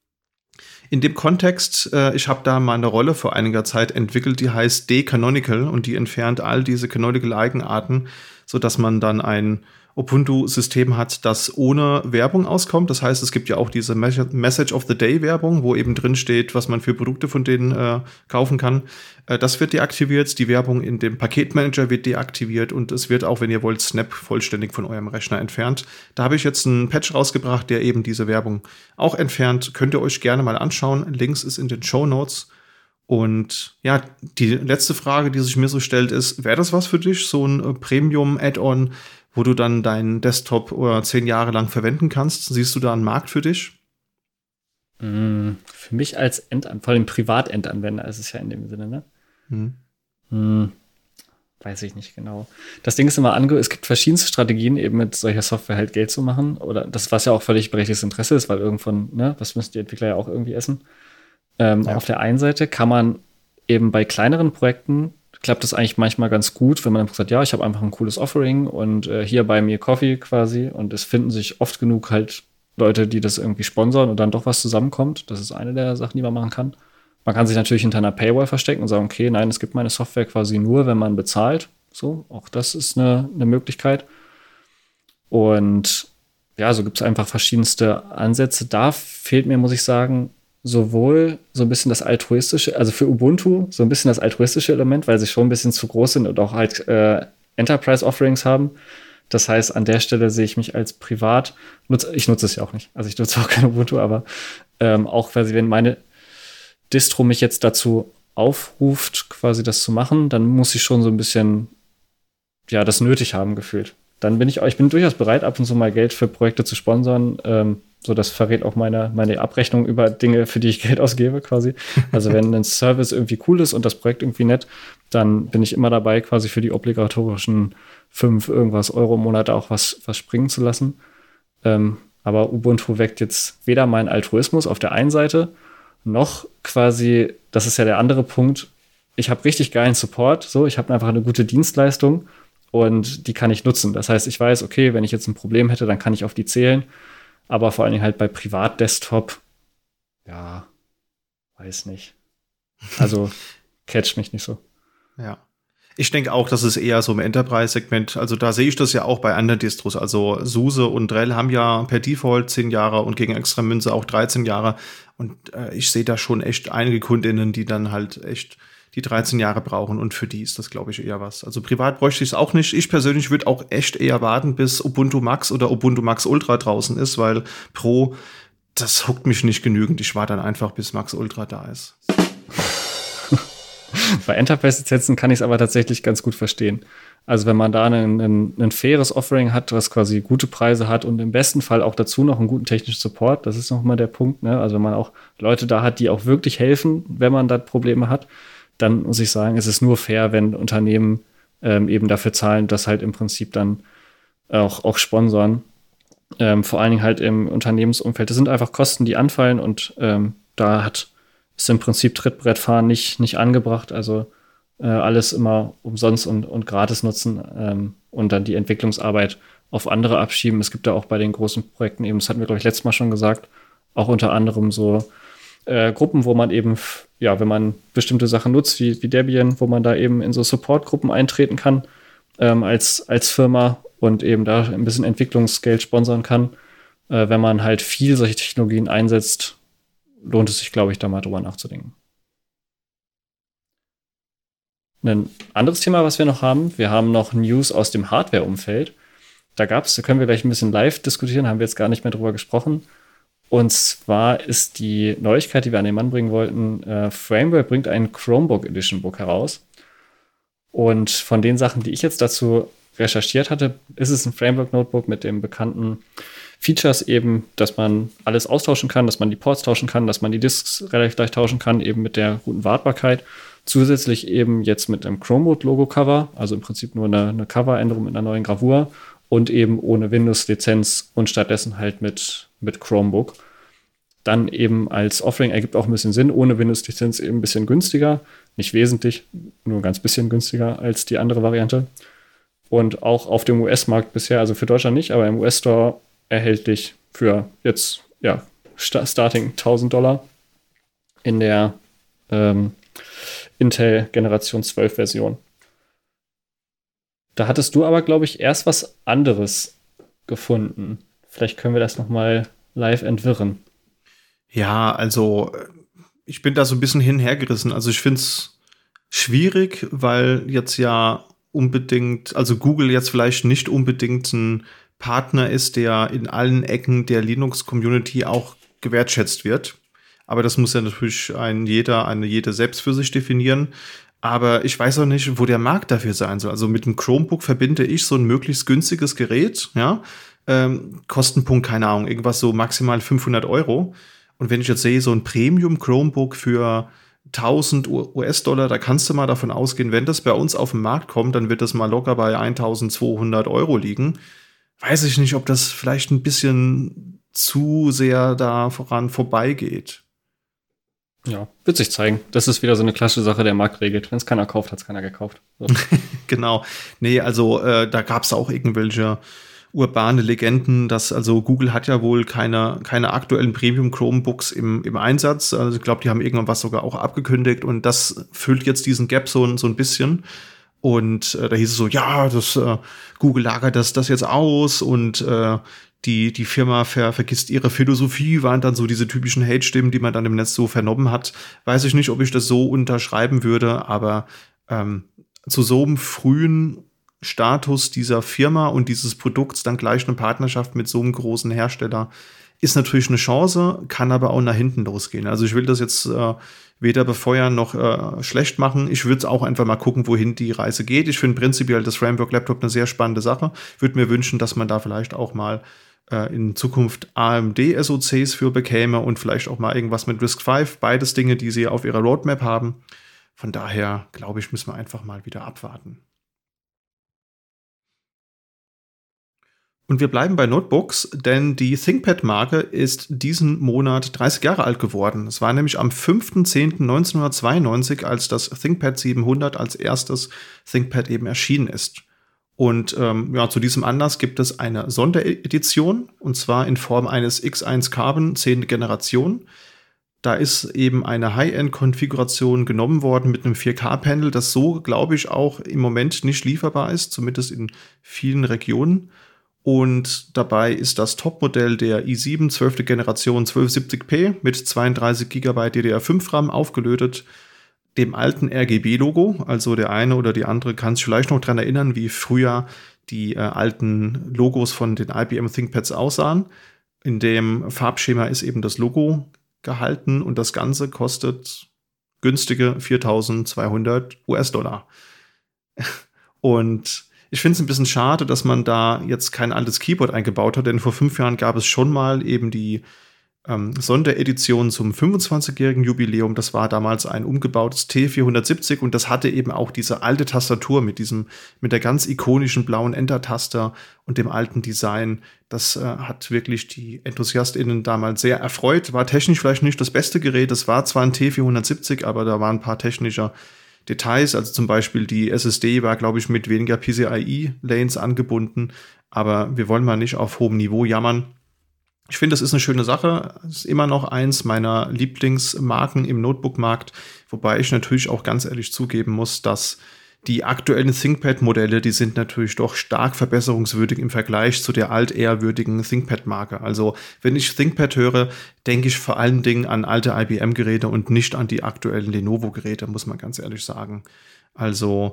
In dem Kontext, äh, ich habe da mal eine Rolle vor einiger Zeit entwickelt, die heißt D-Canonical und die entfernt all diese Canonical-Eigenarten, sodass man dann ein Ubuntu-System hat, das ohne Werbung auskommt. Das heißt, es gibt ja auch diese Message of the Day-Werbung, wo eben drin steht, was man für Produkte von denen äh, kaufen kann. Äh, das wird deaktiviert, die Werbung in dem Paketmanager wird deaktiviert und es wird auch, wenn ihr wollt, Snap vollständig von eurem Rechner entfernt. Da habe ich jetzt einen Patch rausgebracht, der eben diese Werbung auch entfernt. Könnt ihr euch gerne mal anschauen. Links ist in den Shownotes. Und ja, die letzte Frage, die sich mir so stellt, ist, wäre das was für dich, so ein äh, Premium-Add-on, wo du dann deinen Desktop oder zehn Jahre lang verwenden kannst? Siehst du da einen Markt für dich? Mm, für mich als Endanwender, vor allem Privatendanwender ist es ja in dem Sinne, ne? Hm. Hm, weiß ich nicht genau. Das Ding ist immer ange, es gibt verschiedenste Strategien, eben mit solcher Software halt Geld zu machen. Oder das, was ja auch völlig berechtigtes Interesse ist, weil irgendwann, ne, was müssen die Entwickler ja auch irgendwie essen. Ähm, ja. Auf der einen Seite kann man eben bei kleineren Projekten klappt das eigentlich manchmal ganz gut, wenn man einfach sagt, ja, ich habe einfach ein cooles Offering und äh, hier bei mir Coffee quasi und es finden sich oft genug halt Leute, die das irgendwie sponsern und dann doch was zusammenkommt. Das ist eine der Sachen, die man machen kann. Man kann sich natürlich hinter einer Paywall verstecken und sagen, okay, nein, es gibt meine Software quasi nur, wenn man bezahlt. So, auch das ist eine, eine Möglichkeit. Und ja, so gibt es einfach verschiedenste Ansätze. Da fehlt mir, muss ich sagen, sowohl so ein bisschen das altruistische, also für Ubuntu so ein bisschen das altruistische Element, weil sie schon ein bisschen zu groß sind und auch halt äh, Enterprise-Offerings haben. Das heißt, an der Stelle sehe ich mich als privat, nutze, ich nutze es ja auch nicht, also ich nutze auch kein Ubuntu, aber ähm, auch quasi, wenn meine Distro mich jetzt dazu aufruft, quasi das zu machen, dann muss ich schon so ein bisschen, ja, das nötig haben gefühlt. Dann bin ich, ich bin durchaus bereit, ab und zu mal Geld für Projekte zu sponsern. Ähm, so, das verrät auch meine, meine Abrechnung über Dinge, für die ich Geld ausgebe, quasi. Also wenn ein Service irgendwie cool ist und das Projekt irgendwie nett, dann bin ich immer dabei, quasi für die obligatorischen fünf irgendwas Euro im Monat auch was, was springen zu lassen. Ähm, aber Ubuntu weckt jetzt weder meinen Altruismus auf der einen Seite, noch quasi, das ist ja der andere Punkt, ich habe richtig geilen Support, so, ich habe einfach eine gute Dienstleistung und die kann ich nutzen. Das heißt, ich weiß, okay, wenn ich jetzt ein Problem hätte, dann kann ich auf die zählen. Aber vor allen Dingen halt bei Privat-Desktop, ja, weiß nicht. Also, catcht mich nicht so. Ja. Ich denke auch, das ist eher so im Enterprise-Segment. Also da sehe ich das ja auch bei anderen Distros. Also SUSE und Drell haben ja per Default zehn Jahre und gegen extra Münze auch dreizehn Jahre. Und äh, ich sehe da schon echt einige KundInnen, die dann halt echt die dreizehn Jahre brauchen und für die ist das, glaube ich, eher was. Also privat bräuchte ich es auch nicht. Ich persönlich würde auch echt eher warten, bis Ubuntu Max oder Ubuntu Max Ultra draußen ist, weil Pro, das huckt mich nicht genügend. Ich warte dann einfach, bis Max Ultra da ist. Bei Enterprise-Lizenzen kann ich es aber tatsächlich ganz gut verstehen. Also wenn man da ein, ein, ein faires Offering hat, was quasi gute Preise hat und im besten Fall auch dazu noch einen guten technischen Support, das ist nochmal der Punkt, ne? Also wenn man auch Leute da hat, die auch wirklich helfen, wenn man da Probleme hat, dann muss ich sagen, es ist nur fair, wenn Unternehmen ähm, eben dafür zahlen, dass halt im Prinzip dann auch, auch sponsoren. Ähm, vor allen Dingen halt im Unternehmensumfeld. Das sind einfach Kosten, die anfallen und ähm, da hat ist im Prinzip Trittbrettfahren nicht, nicht angebracht. Also äh, alles immer umsonst und, und gratis nutzen ähm, und dann die Entwicklungsarbeit auf andere abschieben. Es gibt da auch bei den großen Projekten eben, das hatten wir, glaube ich, letztes Mal schon gesagt, auch unter anderem so Äh, Gruppen, wo man eben, ja, wenn man bestimmte Sachen nutzt, wie, wie Debian, wo man da eben in so Support-Gruppen eintreten kann ähm, als, als Firma und eben da ein bisschen Entwicklungsgeld sponsern kann. Äh, wenn man halt viel solche Technologien einsetzt, lohnt es sich, glaube ich, da mal drüber nachzudenken. Ein anderes Thema, was wir noch haben, wir haben noch News aus dem Hardware-Umfeld. Da gab's, da können wir gleich ein bisschen live diskutieren, haben wir jetzt gar nicht mehr drüber gesprochen. Und zwar ist die Neuigkeit, die wir an den Mann bringen wollten, äh, Frameware bringt ein Chromebook Edition Book heraus. Und von den Sachen, die ich jetzt dazu recherchiert hatte, ist es ein Framework-Notebook mit dem bekannten Features eben, dass man alles austauschen kann, dass man die Ports tauschen kann, dass man die Disks relativ leicht tauschen kann, eben mit der guten Wartbarkeit. Zusätzlich eben jetzt mit einem Chromebook-Logo-Cover, also im Prinzip nur eine, eine Coveränderung mit einer neuen Gravur und eben ohne Windows-Lizenz und stattdessen halt mit, mit Chromebook. Dann eben als Offering ergibt auch ein bisschen Sinn, ohne Windows-Lizenz eben ein bisschen günstiger, nicht wesentlich, nur ein ganz bisschen günstiger als die andere Variante. Und auch auf dem U S-Markt bisher, also für Deutschland nicht, aber im U S-Store erhältlich für jetzt, ja, starting tausend Dollar in der ähm, Intel Generation zwölf Version. Da hattest du aber, glaube ich, erst was anderes gefunden. Vielleicht können wir das noch mal live entwirren. Ja, also ich bin da so ein bisschen hinhergerissen. Also ich finde es schwierig, weil jetzt ja unbedingt, also Google jetzt vielleicht nicht unbedingt ein Partner ist, der in allen Ecken der Linux-Community auch gewertschätzt wird. Aber das muss ja natürlich ein jeder, eine jede selbst für sich definieren. Aber ich weiß auch nicht, wo der Markt dafür sein soll. Also mit dem Chromebook verbinde ich so ein möglichst günstiges Gerät, ja. Ähm, Kostenpunkt, keine Ahnung, irgendwas so maximal fünfhundert Euro. Und wenn ich jetzt sehe, so ein Premium-Chromebook für tausend U S-Dollar, da kannst du mal davon ausgehen, wenn das bei uns auf den Markt kommt, dann wird das mal locker bei eintausendzweihundert Euro liegen. Weiß ich nicht, ob das vielleicht ein bisschen zu sehr da voran vorbeigeht. Ja, wird sich zeigen. Das ist wieder so eine klassische Sache, der Markt regelt. Wenn es keiner kauft, hat es keiner gekauft. So. Genau. Nee, also äh, da gab es auch irgendwelche urbane Legenden, dass also Google hat ja wohl keine, keine aktuellen Premium-Chromebooks im, im Einsatz. Also ich glaube, die haben irgendwann was sogar auch abgekündigt und das füllt jetzt diesen Gap so, so ein bisschen. Und äh, da hieß es so, ja, das äh, Google lagert das, das jetzt aus und äh, die, die Firma ver, vergisst ihre Philosophie, waren dann so diese typischen Hate-Stimmen, die man dann im Netz so vernommen hat. Weiß ich nicht, ob ich das so unterschreiben würde, aber ähm, zu so einem frühen Status dieser Firma und dieses Produkts dann gleich eine Partnerschaft mit so einem großen Hersteller ist natürlich eine Chance, kann aber auch nach hinten losgehen. Also ich will das jetzt äh, weder befeuern noch äh, schlecht machen. Ich würde auch einfach mal gucken, wohin die Reise geht. Ich finde prinzipiell das Framework Laptop eine sehr spannende Sache. Würde mir wünschen, dass man da vielleicht auch mal äh, in Zukunft A M D-S O Cs für bekäme und vielleicht auch mal irgendwas mit RISC fünf. Beides Dinge, die sie auf ihrer Roadmap haben. Von daher, glaube ich, müssen wir einfach mal wieder abwarten. Und wir bleiben bei Notebooks, denn die ThinkPad-Marke ist diesen Monat dreißig Jahre alt geworden. Es war nämlich am fünfter zehnter neunzehnhundertzweiundneunzig, als das ThinkPad siebenhundert als erstes ThinkPad eben erschienen ist. Und ähm, ja, zu diesem Anlass gibt es eine Sonderedition, und zwar in Form eines X eins Carbon zehnte Generation. Da ist eben eine High-End-Konfiguration genommen worden mit einem vier K-Panel, das so, glaube ich, auch im Moment nicht lieferbar ist, zumindest in vielen Regionen. Und dabei ist das Topmodell der i sieben zwölfte Generation zwölfhundertsiebzig p mit zweiunddreißig Gigabyte D D R fünf RAM aufgelötet, dem alten R G B-Logo. Also der eine oder die andere kann sich vielleicht noch daran erinnern, wie früher die äh, alten Logos von den I B M ThinkPads aussahen. In dem Farbschema ist eben das Logo gehalten und das Ganze kostet günstige viertausendzweihundert U S-Dollar. Und ich finde es ein bisschen schade, dass man da jetzt kein altes Keyboard eingebaut hat, denn vor fünf Jahren gab es schon mal eben die ähm, Sonderedition zum fünfundzwanzigjährigen Jubiläum. Das war damals ein umgebautes T vierhundertsiebzig und das hatte eben auch diese alte Tastatur mit diesem, mit der ganz ikonischen blauen Enter-Taste und dem alten Design. Das äh, hat wirklich die EnthusiastInnen damals sehr erfreut. War technisch vielleicht nicht das beste Gerät. Es war zwar ein T vierhundertsiebzig, aber da waren ein paar technische Details, also zum Beispiel die S S D war, glaube ich, mit weniger P C I E-Lanes angebunden, aber wir wollen mal nicht auf hohem Niveau jammern. Ich finde, das ist eine schöne Sache. Es ist immer noch eins meiner Lieblingsmarken im Notebook-Markt, wobei ich natürlich auch ganz ehrlich zugeben muss, dass die aktuellen ThinkPad-Modelle, die sind natürlich doch stark verbesserungswürdig im Vergleich zu der altehrwürdigen ThinkPad-Marke. Also wenn ich ThinkPad höre, denke ich vor allen Dingen an alte I B M-Geräte und nicht an die aktuellen Lenovo-Geräte, muss man ganz ehrlich sagen. Also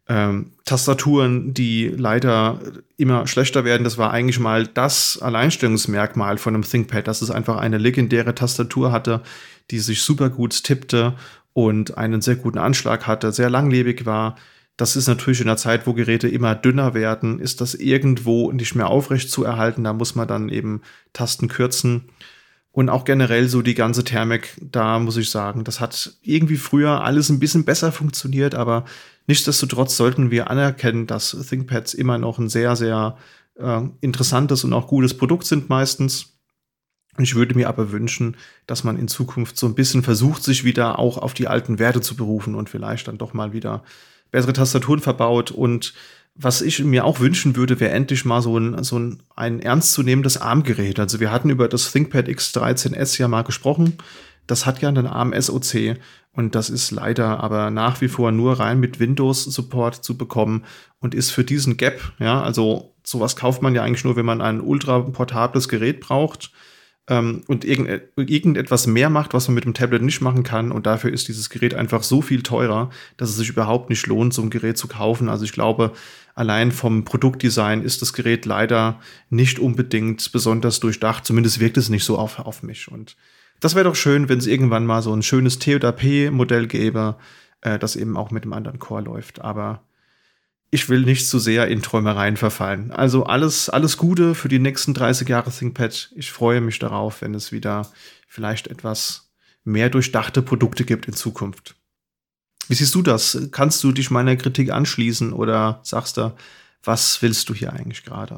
ähm, Tastaturen, die leider immer schlechter werden. Das war eigentlich mal das Alleinstellungsmerkmal von einem ThinkPad, dass es einfach eine legendäre Tastatur hatte, die sich super gut tippte und einen sehr guten Anschlag hatte, sehr langlebig war. Das ist natürlich in der Zeit, wo Geräte immer dünner werden, ist das irgendwo nicht mehr aufrecht zu erhalten. Da muss man dann eben Tasten kürzen. Und auch generell so die ganze Thermik, da muss ich sagen, das hat irgendwie früher alles ein bisschen besser funktioniert, aber nichtsdestotrotz sollten wir anerkennen, dass ThinkPads immer noch ein sehr, sehr äh, interessantes und auch gutes Produkt sind meistens. Ich würde mir aber wünschen, dass man in Zukunft so ein bisschen versucht, sich wieder auch auf die alten Werte zu berufen und vielleicht dann doch mal wieder bessere Tastaturen verbaut. Und was ich mir auch wünschen würde, wäre endlich mal so ein, so ein, ein ernstzunehmendes ARM-Gerät. Also wir hatten über das ThinkPad X dreizehn S ja mal gesprochen. Das hat ja einen ARM-S O C und das ist leider aber nach wie vor nur rein mit Windows-Support zu bekommen und ist für diesen Gap, ja, also sowas kauft man ja eigentlich nur, wenn man ein ultra portables Gerät braucht ähm, und irgend, irgendetwas mehr macht, was man mit dem Tablet nicht machen kann. Und dafür ist dieses Gerät einfach so viel teurer, dass es sich überhaupt nicht lohnt, so ein Gerät zu kaufen. Also ich glaube, allein vom Produktdesign ist das Gerät leider nicht unbedingt besonders durchdacht. Zumindest wirkt es nicht so auf, auf mich. Und das wäre doch schön, wenn es irgendwann mal so ein schönes T oder P-Modell gäbe, äh, das eben auch mit einem anderen Core läuft. Aber ich will nicht zu sehr in Träumereien verfallen. Also alles, alles Gute für die nächsten dreißig Jahre ThinkPad. Ich freue mich darauf, wenn es wieder vielleicht etwas mehr durchdachte Produkte gibt in Zukunft. Wie siehst du das? Kannst du dich meiner Kritik anschließen oder sagst du, was willst du hier eigentlich gerade?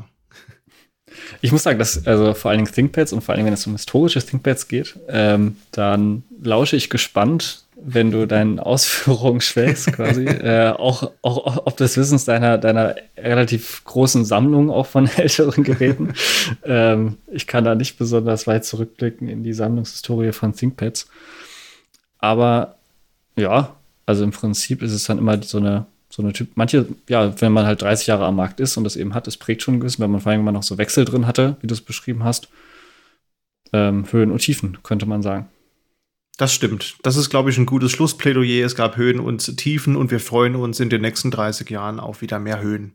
Ich muss sagen, dass also vor allen Dingen ThinkPads und vor allen Dingen, wenn es um historische ThinkPads geht, ähm, dann lausche ich gespannt, wenn du deinen Ausführungen schwelgst, quasi, äh, auch, auch ob des Wissens deiner, deiner relativ großen Sammlung auch von älteren Geräten. ähm, ich kann da nicht besonders weit zurückblicken in die Sammlungshistorie von ThinkPads. Aber ja, also im Prinzip ist es dann immer so eine So eine Typ, manche, ja, wenn man halt dreißig Jahre am Markt ist und das eben hat, das prägt schon ein bisschen, wenn man vor allem immer noch so Wechsel drin hatte, wie du es beschrieben hast. Ähm, Höhen und Tiefen, könnte man sagen. Das stimmt. Das ist, glaube ich, ein gutes Schlussplädoyer. Es gab Höhen und Tiefen und wir freuen uns in den nächsten dreißig Jahren auf wieder mehr Höhen.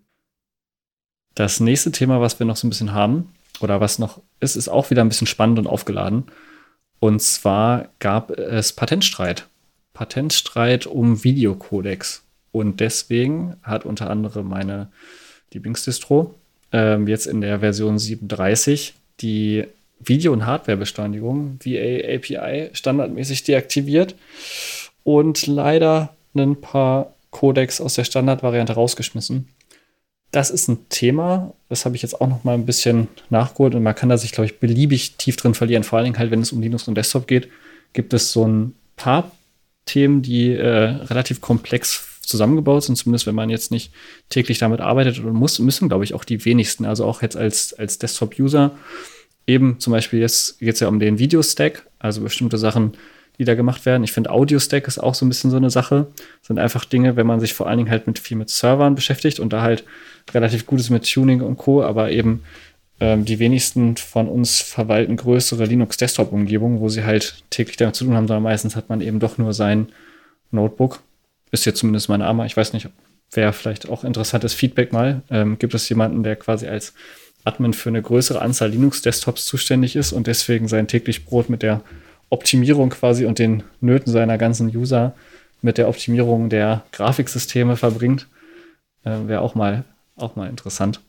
Das nächste Thema, was wir noch so ein bisschen haben, oder was noch ist, ist auch wieder ein bisschen spannend und aufgeladen. Und zwar gab es Patentstreit. Patentstreit um Videocodecs. Und deswegen hat unter anderem meine Lieblingsdistro ähm, jetzt in der Version sieben Punkt dreißig die Video- und Hardwarebeschleunigung V A A P I standardmäßig deaktiviert und leider ein paar Codecs aus der Standardvariante rausgeschmissen. Das ist ein Thema, das habe ich jetzt auch noch mal ein bisschen nachgeholt und man kann da sich, glaube ich, beliebig tief drin verlieren. Vor allen Dingen halt, wenn es um Linux und Desktop geht, gibt es so ein paar Themen, die äh, relativ komplex zusammengebaut sind, zumindest wenn man jetzt nicht täglich damit arbeitet und muss, müssen, glaube ich, auch die wenigsten, also auch jetzt als, als Desktop-User, eben zum Beispiel jetzt geht es ja um den Video-Stack, also bestimmte Sachen, die da gemacht werden. Ich finde, Audio-Stack ist auch so ein bisschen so eine Sache. Das sind einfach Dinge, wenn man sich vor allen Dingen halt mit viel mit Servern beschäftigt und da halt relativ gut ist mit Tuning und Co., aber eben ähm, die wenigsten von uns verwalten größere Linux-Desktop-Umgebungen, wo sie halt täglich damit zu tun haben, sondern meistens hat man eben doch nur sein Notebook. Ist jetzt zumindest meine Arme. Ich weiß nicht, wäre vielleicht auch interessantes Feedback mal. Ähm, gibt es jemanden, der quasi als Admin für eine größere Anzahl Linux-Desktops zuständig ist und deswegen sein täglich Brot mit der Optimierung quasi und den Nöten seiner ganzen User mit der Optimierung der Grafiksysteme verbringt? Äh, wäre auch mal, auch mal interessant.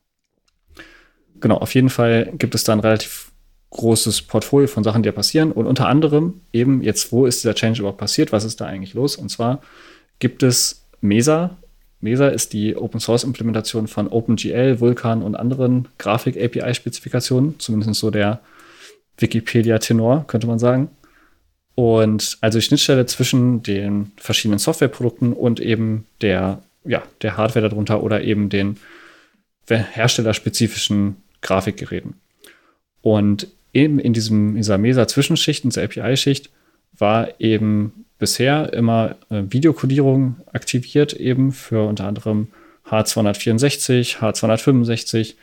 Genau, auf jeden Fall gibt es da ein relativ großes Portfolio von Sachen, die da passieren. Und unter anderem eben jetzt, wo ist dieser Change überhaupt passiert? Was ist da eigentlich los? Und zwar gibt es Mesa. Mesa ist die Open-Source-Implementation von OpenGL, Vulkan und anderen Grafik-A P I-Spezifikationen. Zumindest so der Wikipedia-Tenor, könnte man sagen. Und also die Schnittstelle zwischen den verschiedenen Softwareprodukten und eben der, ja, der Hardware darunter oder eben den herstellerspezifischen Grafikgeräten. Und eben in diesem, dieser Mesa-Zwischenschicht, in dieser A P I-Schicht, war eben bisher immer äh, Videokodierung aktiviert, eben für unter anderem H zweihundertvierundsechzig, H zweihundertfünfundsechzig.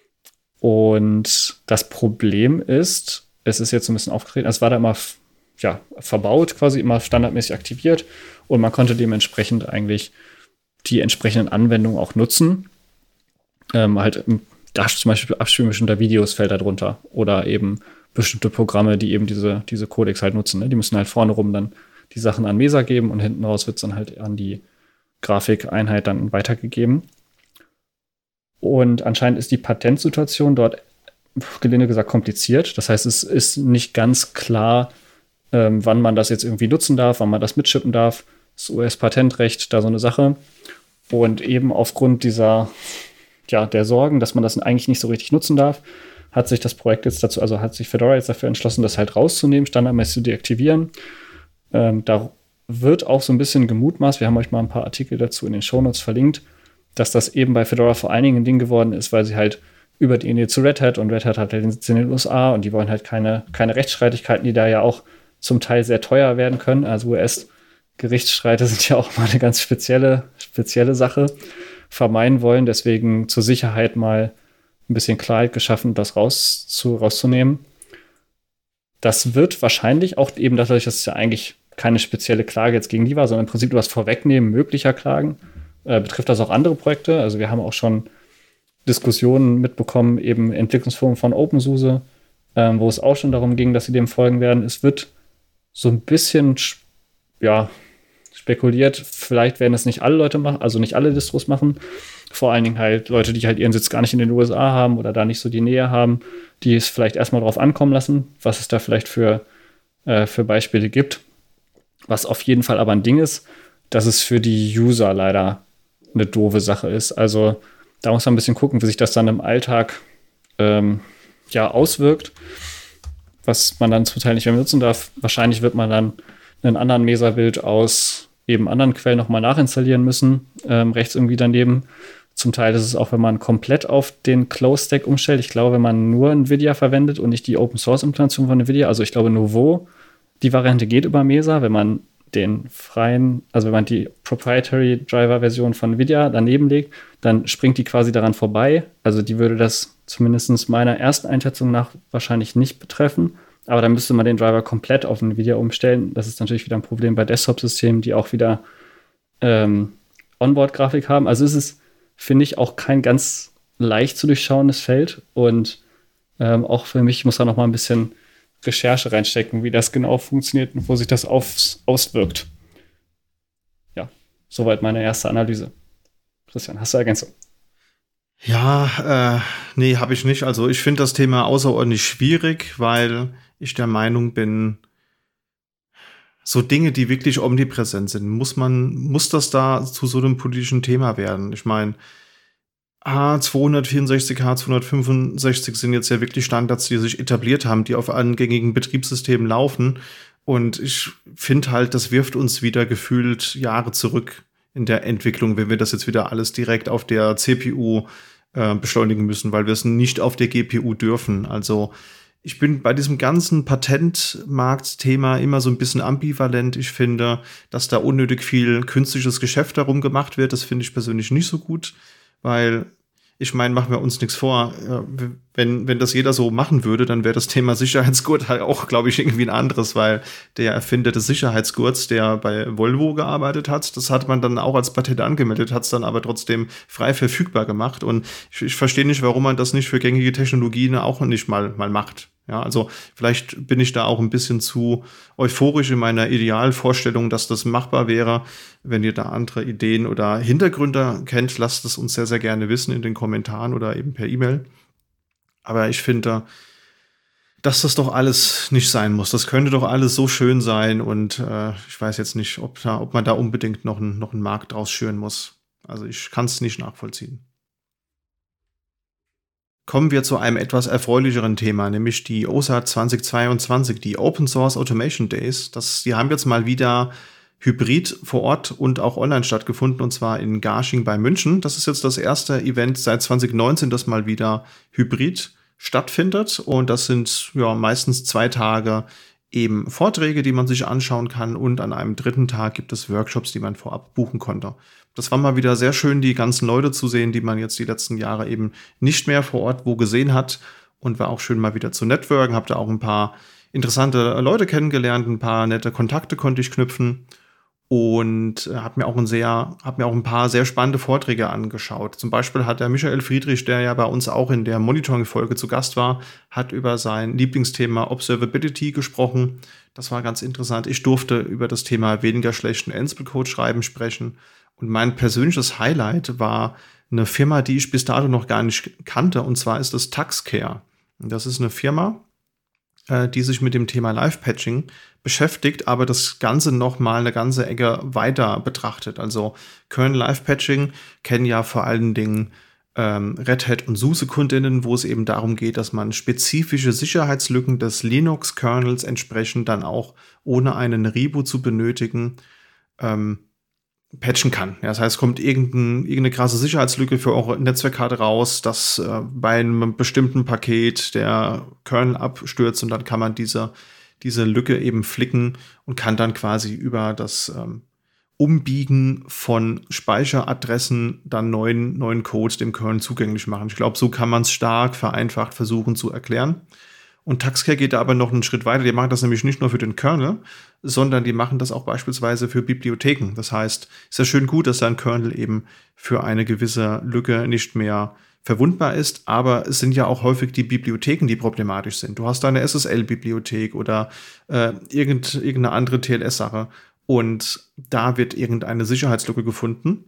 Und das Problem ist, es ist jetzt so ein bisschen aufgetreten, es war da immer ja, verbaut, quasi immer standardmäßig aktiviert und man konnte dementsprechend eigentlich die entsprechenden Anwendungen auch nutzen. Ähm, halt da zum Beispiel Abspielen bestimmter Videos fällt da drunter oder eben bestimmte Programme, die eben diese, diese Codecs halt nutzen. Ne? Die müssen halt vorne rum dann die Sachen an Mesa geben und hinten raus wird es dann halt an die Grafikeinheit dann weitergegeben. Und anscheinend ist die Patentsituation dort, gelinde gesagt, kompliziert. Das heißt, es ist nicht ganz klar, ähm, wann man das jetzt irgendwie nutzen darf, wann man das mitschippen darf. Das U S-Patentrecht, da so eine Sache. Und eben aufgrund dieser, ja, der Sorgen, dass man das eigentlich nicht so richtig nutzen darf, hat sich das Projekt jetzt dazu, also hat sich Fedora jetzt dafür entschlossen, das halt rauszunehmen, standardmäßig zu deaktivieren. Ähm, da wird auch so ein bisschen gemutmaßt, wir haben euch mal ein paar Artikel dazu in den Shownotes verlinkt, dass das eben bei Fedora vor allen Dingen ein Ding geworden ist, weil sie halt über die Nähe zu Red Hat und Red Hat hat ja den Sitz in den U S A und die wollen halt keine, keine Rechtsstreitigkeiten, die da ja auch zum Teil sehr teuer werden können. Also U S-Gerichtsstreite sind ja auch mal eine ganz spezielle, spezielle Sache, vermeiden wollen. Deswegen zur Sicherheit mal ein bisschen Klarheit geschaffen, das raus zu, rauszunehmen. Das wird wahrscheinlich auch eben dadurch, dass es ja eigentlich keine spezielle Klage jetzt gegen die war, sondern im Prinzip nur das Vorwegnehmen möglicher Klagen, äh, betrifft das auch andere Projekte. Also wir haben auch schon Diskussionen mitbekommen, eben Entwicklungsforum von OpenSUSE, ähm, wo es auch schon darum ging, dass sie dem folgen werden. Es wird so ein bisschen, ja, spekuliert, vielleicht werden es nicht alle Leute machen, also nicht alle Distros machen. Vor allen Dingen halt Leute, die halt ihren Sitz gar nicht in den U S A haben oder da nicht so die Nähe haben, die es vielleicht erstmal drauf ankommen lassen, was es da vielleicht für, äh, für Beispiele gibt. Was auf jeden Fall aber ein Ding ist, dass es für die User leider eine doofe Sache ist. Also da muss man ein bisschen gucken, wie sich das dann im Alltag ähm, ja, auswirkt, was man dann zum Teil nicht mehr nutzen darf. Wahrscheinlich wird man dann einen anderen Mesa-Build aus eben anderen Quellen nochmal nachinstallieren müssen, ähm, rechts irgendwie daneben. Zum Teil ist es auch, wenn man komplett auf den Close-Stack umstellt. Ich glaube, wenn man nur NVIDIA verwendet und nicht die Open-Source-Implementation von NVIDIA, also ich glaube Nouveau, die Variante geht über Mesa, wenn man den freien, also wenn man die Proprietary-Driver-Version von NVIDIA daneben legt, dann springt die quasi daran vorbei. Also die würde das zumindest meiner ersten Einschätzung nach wahrscheinlich nicht betreffen. Aber dann müsste man den Driver komplett auf NVIDIA umstellen. Das ist natürlich wieder ein Problem bei Desktop-Systemen, die auch wieder ähm, Onboard-Grafik haben. Also es ist, finde ich, auch kein ganz leicht zu durchschauendes Feld. Und ähm, auch für mich muss da noch mal ein bisschen Recherche reinstecken, wie das genau funktioniert und wo sich das aufs, auswirkt. Ja, soweit meine erste Analyse. Christian, hast du Ergänzung? Ja, äh, nee, habe ich nicht. Also ich finde das Thema außerordentlich schwierig, weil ich der Meinung bin, so Dinge, die wirklich omnipräsent sind, muss man, muss das da zu so einem politischen Thema werden? Ich meine, H zweihundertvierundsechzig, H zweihundertfünfundsechzig sind jetzt ja wirklich Standards, die sich etabliert haben, die auf allen gängigen Betriebssystemen laufen. Und ich finde halt, das wirft uns wieder gefühlt Jahre zurück in der Entwicklung, wenn wir das jetzt wieder alles direkt auf der C P U äh, beschleunigen müssen, weil wir es nicht auf der G P U dürfen. Also ich bin bei diesem ganzen Patentmarktthema immer so ein bisschen ambivalent. Ich finde, dass da unnötig viel künstliches Geschäft darum gemacht wird. Das finde ich persönlich nicht so gut, weil ich meine, machen wir uns nichts vor. Wenn, wenn das jeder so machen würde, dann wäre das Thema Sicherheitsgurt halt auch, glaube ich, irgendwie ein anderes, weil der Erfinder des Sicherheitsgurts, der bei Volvo gearbeitet hat, das hat man dann auch als Patent angemeldet, hat es dann aber trotzdem frei verfügbar gemacht. Und ich, ich verstehe nicht, warum man das nicht für gängige Technologien auch nicht mal, mal macht. Ja, also vielleicht bin ich da auch ein bisschen zu euphorisch in meiner Idealvorstellung, dass das machbar wäre. Wenn ihr da andere Ideen oder Hintergründe kennt, lasst es uns sehr, sehr gerne wissen in den Kommentaren oder eben per E-Mail. Aber ich finde, dass das doch alles nicht sein muss. Das könnte doch alles so schön sein und äh, ich weiß jetzt nicht, ob, da, ob man da unbedingt noch, ein, noch einen Markt draus schüren muss. Also ich kann es nicht nachvollziehen. Kommen wir zu einem etwas erfreulicheren Thema, nämlich die O S A T zweitausendzweiundzwanzig, die Open Source Automation Days. Das, die haben jetzt mal wieder hybrid vor Ort und auch online stattgefunden, und zwar in Garching bei München. Das ist jetzt das erste Event seit zwanzig neunzehn, das mal wieder hybrid stattfindet. Und das sind ja meistens zwei Tage eben Vorträge, die man sich anschauen kann. Und an einem dritten Tag gibt es Workshops, die man vorab buchen konnte. Das war mal wieder sehr schön, die ganzen Leute zu sehen, die man jetzt die letzten Jahre eben nicht mehr vor Ort wo gesehen hat. Und war auch schön, mal wieder zu networken. Hab da auch ein paar interessante Leute kennengelernt, ein paar nette Kontakte konnte ich knüpfen. und äh, habe mir auch ein sehr, habe mir auch ein paar sehr spannende Vorträge angeschaut. Zum Beispiel hat der Michael Friedrich, der ja bei uns auch in der Monitoring-Folge zu Gast war, hat über sein Lieblingsthema Observability gesprochen. Das war ganz interessant. Ich durfte über das Thema weniger schlechten Ansible-Code schreiben sprechen. Und mein persönliches Highlight war eine Firma, die ich bis dato noch gar nicht kannte, und zwar ist das Taxcare. Und das ist eine Firma, äh, die sich mit dem Thema Live-Patching beschäftigt, aber das Ganze noch mal eine ganze Ecke weiter betrachtet. Also Kernel-Live-Patching kennen ja vor allen Dingen ähm, Red Hat und SUSE-Kundinnen, wo es eben darum geht, dass man spezifische Sicherheitslücken des Linux-Kernels entsprechend dann auch ohne einen Reboot zu benötigen ähm, patchen kann. Ja, das heißt, kommt irgendein, irgendeine krasse Sicherheitslücke für eure Netzwerkkarte raus, dass äh, bei einem bestimmten Paket der Kernel abstürzt und dann kann man diese, diese Lücke eben flicken und kann dann quasi über das ähm, Umbiegen von Speicheradressen dann neuen, neuen Code dem Kernel zugänglich machen. Ich glaube, so kann man es stark vereinfacht versuchen zu erklären. Und Taxcare geht da aber noch einen Schritt weiter. Die machen das nämlich nicht nur für den Kernel, sondern die machen das auch beispielsweise für Bibliotheken. Das heißt, ist ja schön gut, dass dein Kernel eben für eine gewisse Lücke nicht mehr verwundbar ist, aber es sind ja auch häufig die Bibliotheken, die problematisch sind. Du hast da eine S S L-Bibliothek oder äh, irgend, irgendeine andere T L S-Sache und da wird irgendeine Sicherheitslücke gefunden.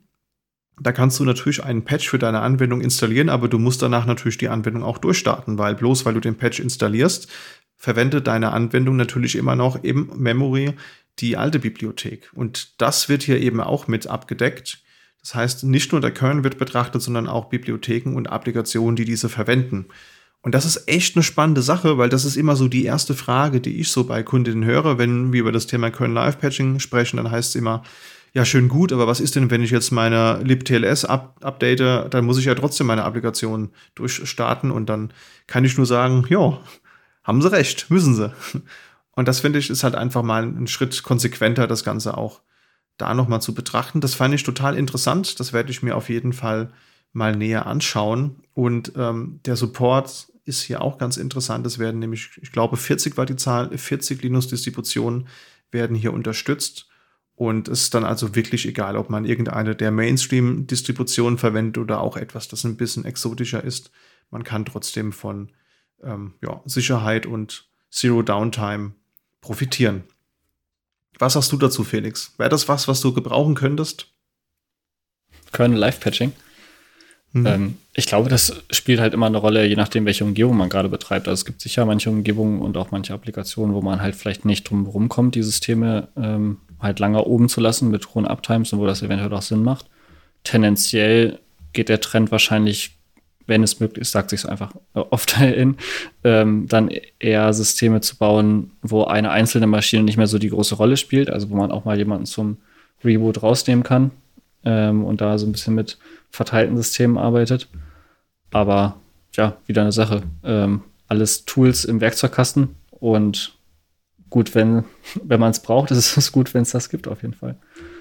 Da kannst du natürlich einen Patch für deine Anwendung installieren, aber du musst danach natürlich die Anwendung auch durchstarten, weil bloß weil du den Patch installierst, verwendet deine Anwendung natürlich immer noch im Memory die alte Bibliothek. Und das wird hier eben auch mit abgedeckt. Das heißt, nicht nur der Kernel wird betrachtet, sondern auch Bibliotheken und Applikationen, die diese verwenden. Und das ist echt eine spannende Sache, weil das ist immer so die erste Frage, die ich so bei Kundinnen höre, wenn wir über das Thema Kernel-Live-Patching sprechen, dann heißt es immer, ja, schön gut, aber was ist denn, wenn ich jetzt meine libTLS up update, dann muss ich ja trotzdem meine Applikation durchstarten und dann kann ich nur sagen, ja, haben sie recht, müssen sie. Und das finde ich ist halt einfach mal ein Schritt konsequenter, das Ganze auch da nochmal zu betrachten. Das fand ich total interessant, das werde ich mir auf jeden Fall mal näher anschauen. Und ähm, der Support ist hier auch ganz interessant, es werden nämlich, ich glaube vierzig war die Zahl, vierzig Linux-Distributionen werden hier unterstützt. Und es ist dann also wirklich egal, ob man irgendeine der Mainstream-Distributionen verwendet oder auch etwas, das ein bisschen exotischer ist. Man kann trotzdem von ähm, ja, Sicherheit und Zero Downtime profitieren. Was sagst du dazu, Felix? Wäre das was, was du gebrauchen könntest? Kernel Live-Patching? Mhm. Ähm, ich glaube, das spielt halt immer eine Rolle, je nachdem, welche Umgebung man gerade betreibt. Also es gibt sicher manche Umgebungen und auch manche Applikationen, wo man halt vielleicht nicht drum herum kommt, die Systeme ähm, halt lange oben zu lassen mit hohen Uptimes und wo das eventuell auch Sinn macht. Tendenziell geht der Trend wahrscheinlich, wenn es möglich ist, sagt sich es einfach äh, oft in, ähm, dann eher Systeme zu bauen, wo eine einzelne Maschine nicht mehr so die große Rolle spielt, also wo man auch mal jemanden zum Reboot rausnehmen kann ähm, und da so ein bisschen mit verteilten Systemen arbeitet. Aber ja, wieder eine Sache. Ähm, alles Tools im Werkzeugkasten und gut, wenn, wenn man es braucht, ist es gut, wenn es das gibt, auf jeden Fall.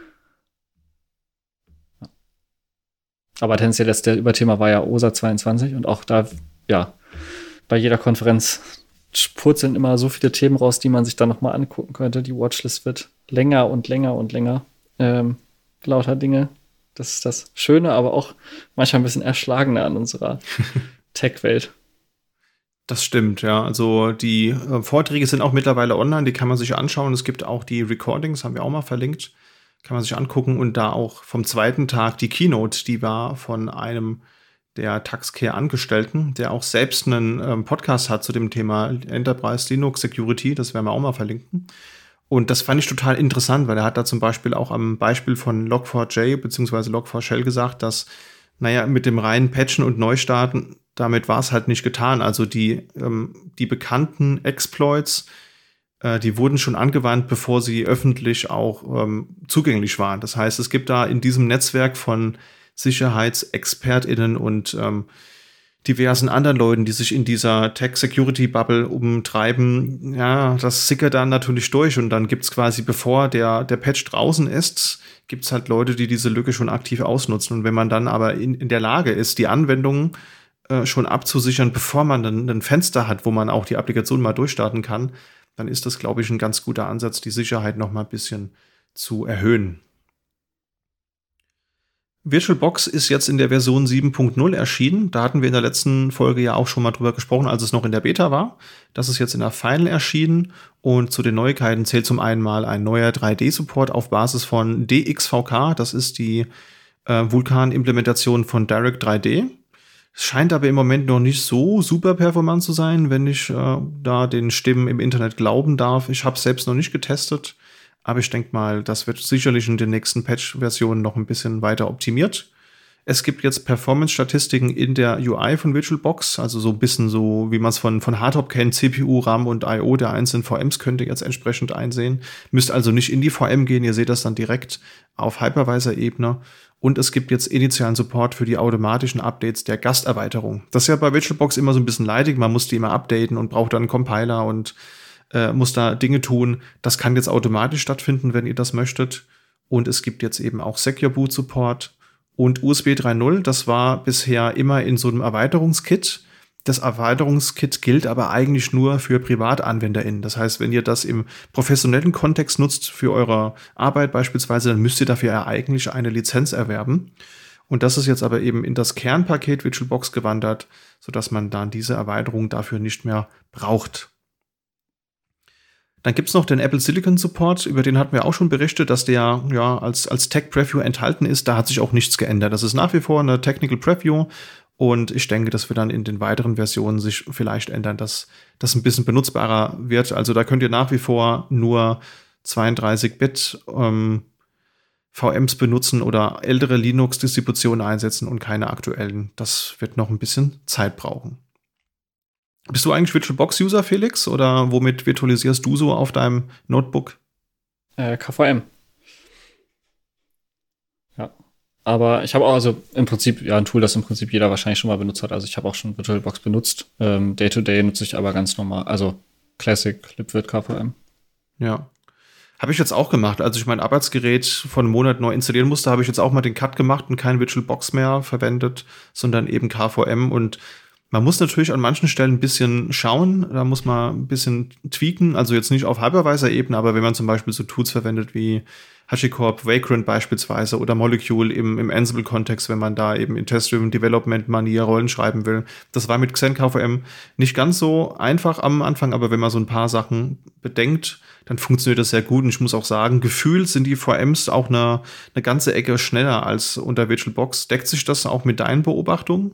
Ja. Aber tendenziell das der Überthema war ja O S A zweiundzwanzig und auch da, ja, bei jeder Konferenz purzeln immer so viele Themen raus, die man sich dann nochmal angucken könnte. Die Watchlist wird länger und länger und länger. Ähm, lauter Dinge. Das ist das Schöne, aber auch manchmal ein bisschen Erschlagene an unserer Tech-Welt. Das stimmt, ja. Also die äh, Vorträge sind auch mittlerweile online, die kann man sich anschauen. Es gibt auch die Recordings, haben wir auch mal verlinkt. Kann man sich angucken und da auch vom zweiten Tag die Keynote, die war von einem der Taxcare-Angestellten, der auch selbst einen ähm, Podcast hat zu dem Thema Enterprise Linux Security. Das werden wir auch mal verlinken. Und das fand ich total interessant, weil er hat da zum Beispiel auch am Beispiel von log four j bzw. log four shell gesagt, dass, naja, mit dem reinen Patchen und Neustarten, damit war es halt nicht getan. Also die, ähm, die bekannten Exploits, äh, die wurden schon angewandt, bevor sie öffentlich auch ähm, zugänglich waren. Das heißt, es gibt da in diesem Netzwerk von SicherheitsexpertInnen und ähm, diversen anderen Leuten, die sich in dieser Tech-Security-Bubble umtreiben, ja, das sickert dann natürlich durch und dann gibt's quasi, bevor der, der Patch draußen ist, gibt's halt Leute, die diese Lücke schon aktiv ausnutzen. Und wenn man dann aber in, in der Lage ist, die Anwendungen äh, schon abzusichern, bevor man dann ein Fenster hat, wo man auch die Applikation mal durchstarten kann, dann ist das, glaube ich, ein ganz guter Ansatz, die Sicherheit noch mal ein bisschen zu erhöhen. VirtualBox ist jetzt in der Version sieben Punkt null erschienen. Da hatten wir in der letzten Folge ja auch schon mal drüber gesprochen, als es noch in der Beta war. Das ist jetzt in der Final erschienen und zu den Neuigkeiten zählt zum einen mal ein neuer drei D-Support auf Basis von D X V K. Das ist die äh, Vulkan-Implementation von Direct drei D. Es scheint aber im Moment noch nicht so super performant zu sein, wenn ich äh, da den Stimmen im Internet glauben darf. Ich habe es selbst noch nicht getestet. Aber ich denke mal, das wird sicherlich in den nächsten Patch-Versionen noch ein bisschen weiter optimiert. Es gibt jetzt Performance-Statistiken in der U I von VirtualBox, also so ein bisschen so, wie man es von, von Hardtop kennt, C P U, RAM und I O der einzelnen V Ms könnt ihr jetzt entsprechend einsehen. Müsst also nicht in die V M gehen, ihr seht das dann direkt auf Hypervisor-Ebene. Und es gibt jetzt initialen Support für die automatischen Updates der Gasterweiterung. Das ist ja bei VirtualBox immer so ein bisschen leidig, man muss die immer updaten und braucht dann einen Compiler und Äh, muss da Dinge tun. Das kann jetzt automatisch stattfinden, wenn ihr das möchtet. Und es gibt jetzt eben auch Secure Boot Support und U S B drei Punkt null. Das war bisher immer in so einem Erweiterungskit. Das Erweiterungskit gilt aber eigentlich nur für PrivatanwenderInnen. Das heißt, wenn ihr das im professionellen Kontext nutzt für eure Arbeit beispielsweise, dann müsst ihr dafür ja eigentlich eine Lizenz erwerben. Und das ist jetzt aber eben in das Kernpaket VirtualBox gewandert, sodass man dann diese Erweiterung dafür nicht mehr braucht. Dann gibt's noch den Apple Silicon Support, über den hatten wir auch schon berichtet, dass der ja als, als Tech Preview enthalten ist. Da hat sich auch nichts geändert. Das ist nach wie vor eine Technical Preview und ich denke, dass wir dann in den weiteren Versionen sich vielleicht ändern, dass das ein bisschen benutzbarer wird. Also da könnt ihr nach wie vor nur zweiunddreißig Bit ähm, V Ms benutzen oder ältere Linux-Distributionen einsetzen und keine aktuellen. Das wird noch ein bisschen Zeit brauchen. Bist du eigentlich VirtualBox-User, Felix? Oder womit virtualisierst du so auf deinem Notebook? Äh, K V M. Ja. Aber ich habe auch also im Prinzip ja ein Tool, das im Prinzip jeder wahrscheinlich schon mal benutzt hat. Also ich habe auch schon VirtualBox benutzt. Ähm, Day-to-Day nutze ich aber ganz normal. Also Classic LibVirt K V M. Ja. Habe ich jetzt auch gemacht. Als ich mein Arbeitsgerät vor einem Monat neu installieren musste, habe ich jetzt auch mal den Cut gemacht und kein VirtualBox mehr verwendet, sondern eben K V M. Und man muss natürlich an manchen Stellen ein bisschen schauen, da muss man ein bisschen tweaken, also jetzt nicht auf Hypervisor-Ebene, aber wenn man zum Beispiel so Tools verwendet wie HashiCorp, Vagrant beispielsweise oder Molecule im, im Ansible-Kontext, wenn man da eben in Test-Driven Development-Manier Rollen schreiben will. Das war mit XenKVM nicht ganz so einfach am Anfang, aber wenn man so ein paar Sachen bedenkt, dann funktioniert das sehr gut. Und ich muss auch sagen, gefühlt sind die V Ms auch eine, eine ganze Ecke schneller als unter VirtualBox. Deckt sich das auch mit deinen Beobachtungen?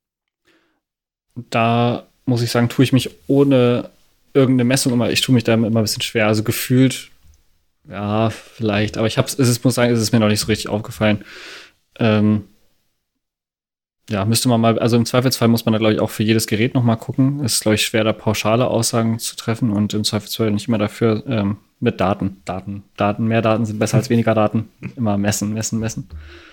Da muss ich sagen, tue ich mich ohne irgendeine Messung immer, ich tue mich da immer ein bisschen schwer. Also gefühlt, ja, vielleicht, aber ich hab's, es ist, muss sagen, es ist mir noch nicht so richtig aufgefallen. Ähm, ja, müsste man mal, also im Zweifelsfall muss man da, glaube ich, auch für jedes Gerät noch mal gucken. Es ist, glaube ich, schwer, da pauschale Aussagen zu treffen und im Zweifelsfall nicht immer dafür ähm, mit Daten. Daten, Daten, mehr Daten sind besser als weniger Daten. Immer messen, messen, messen.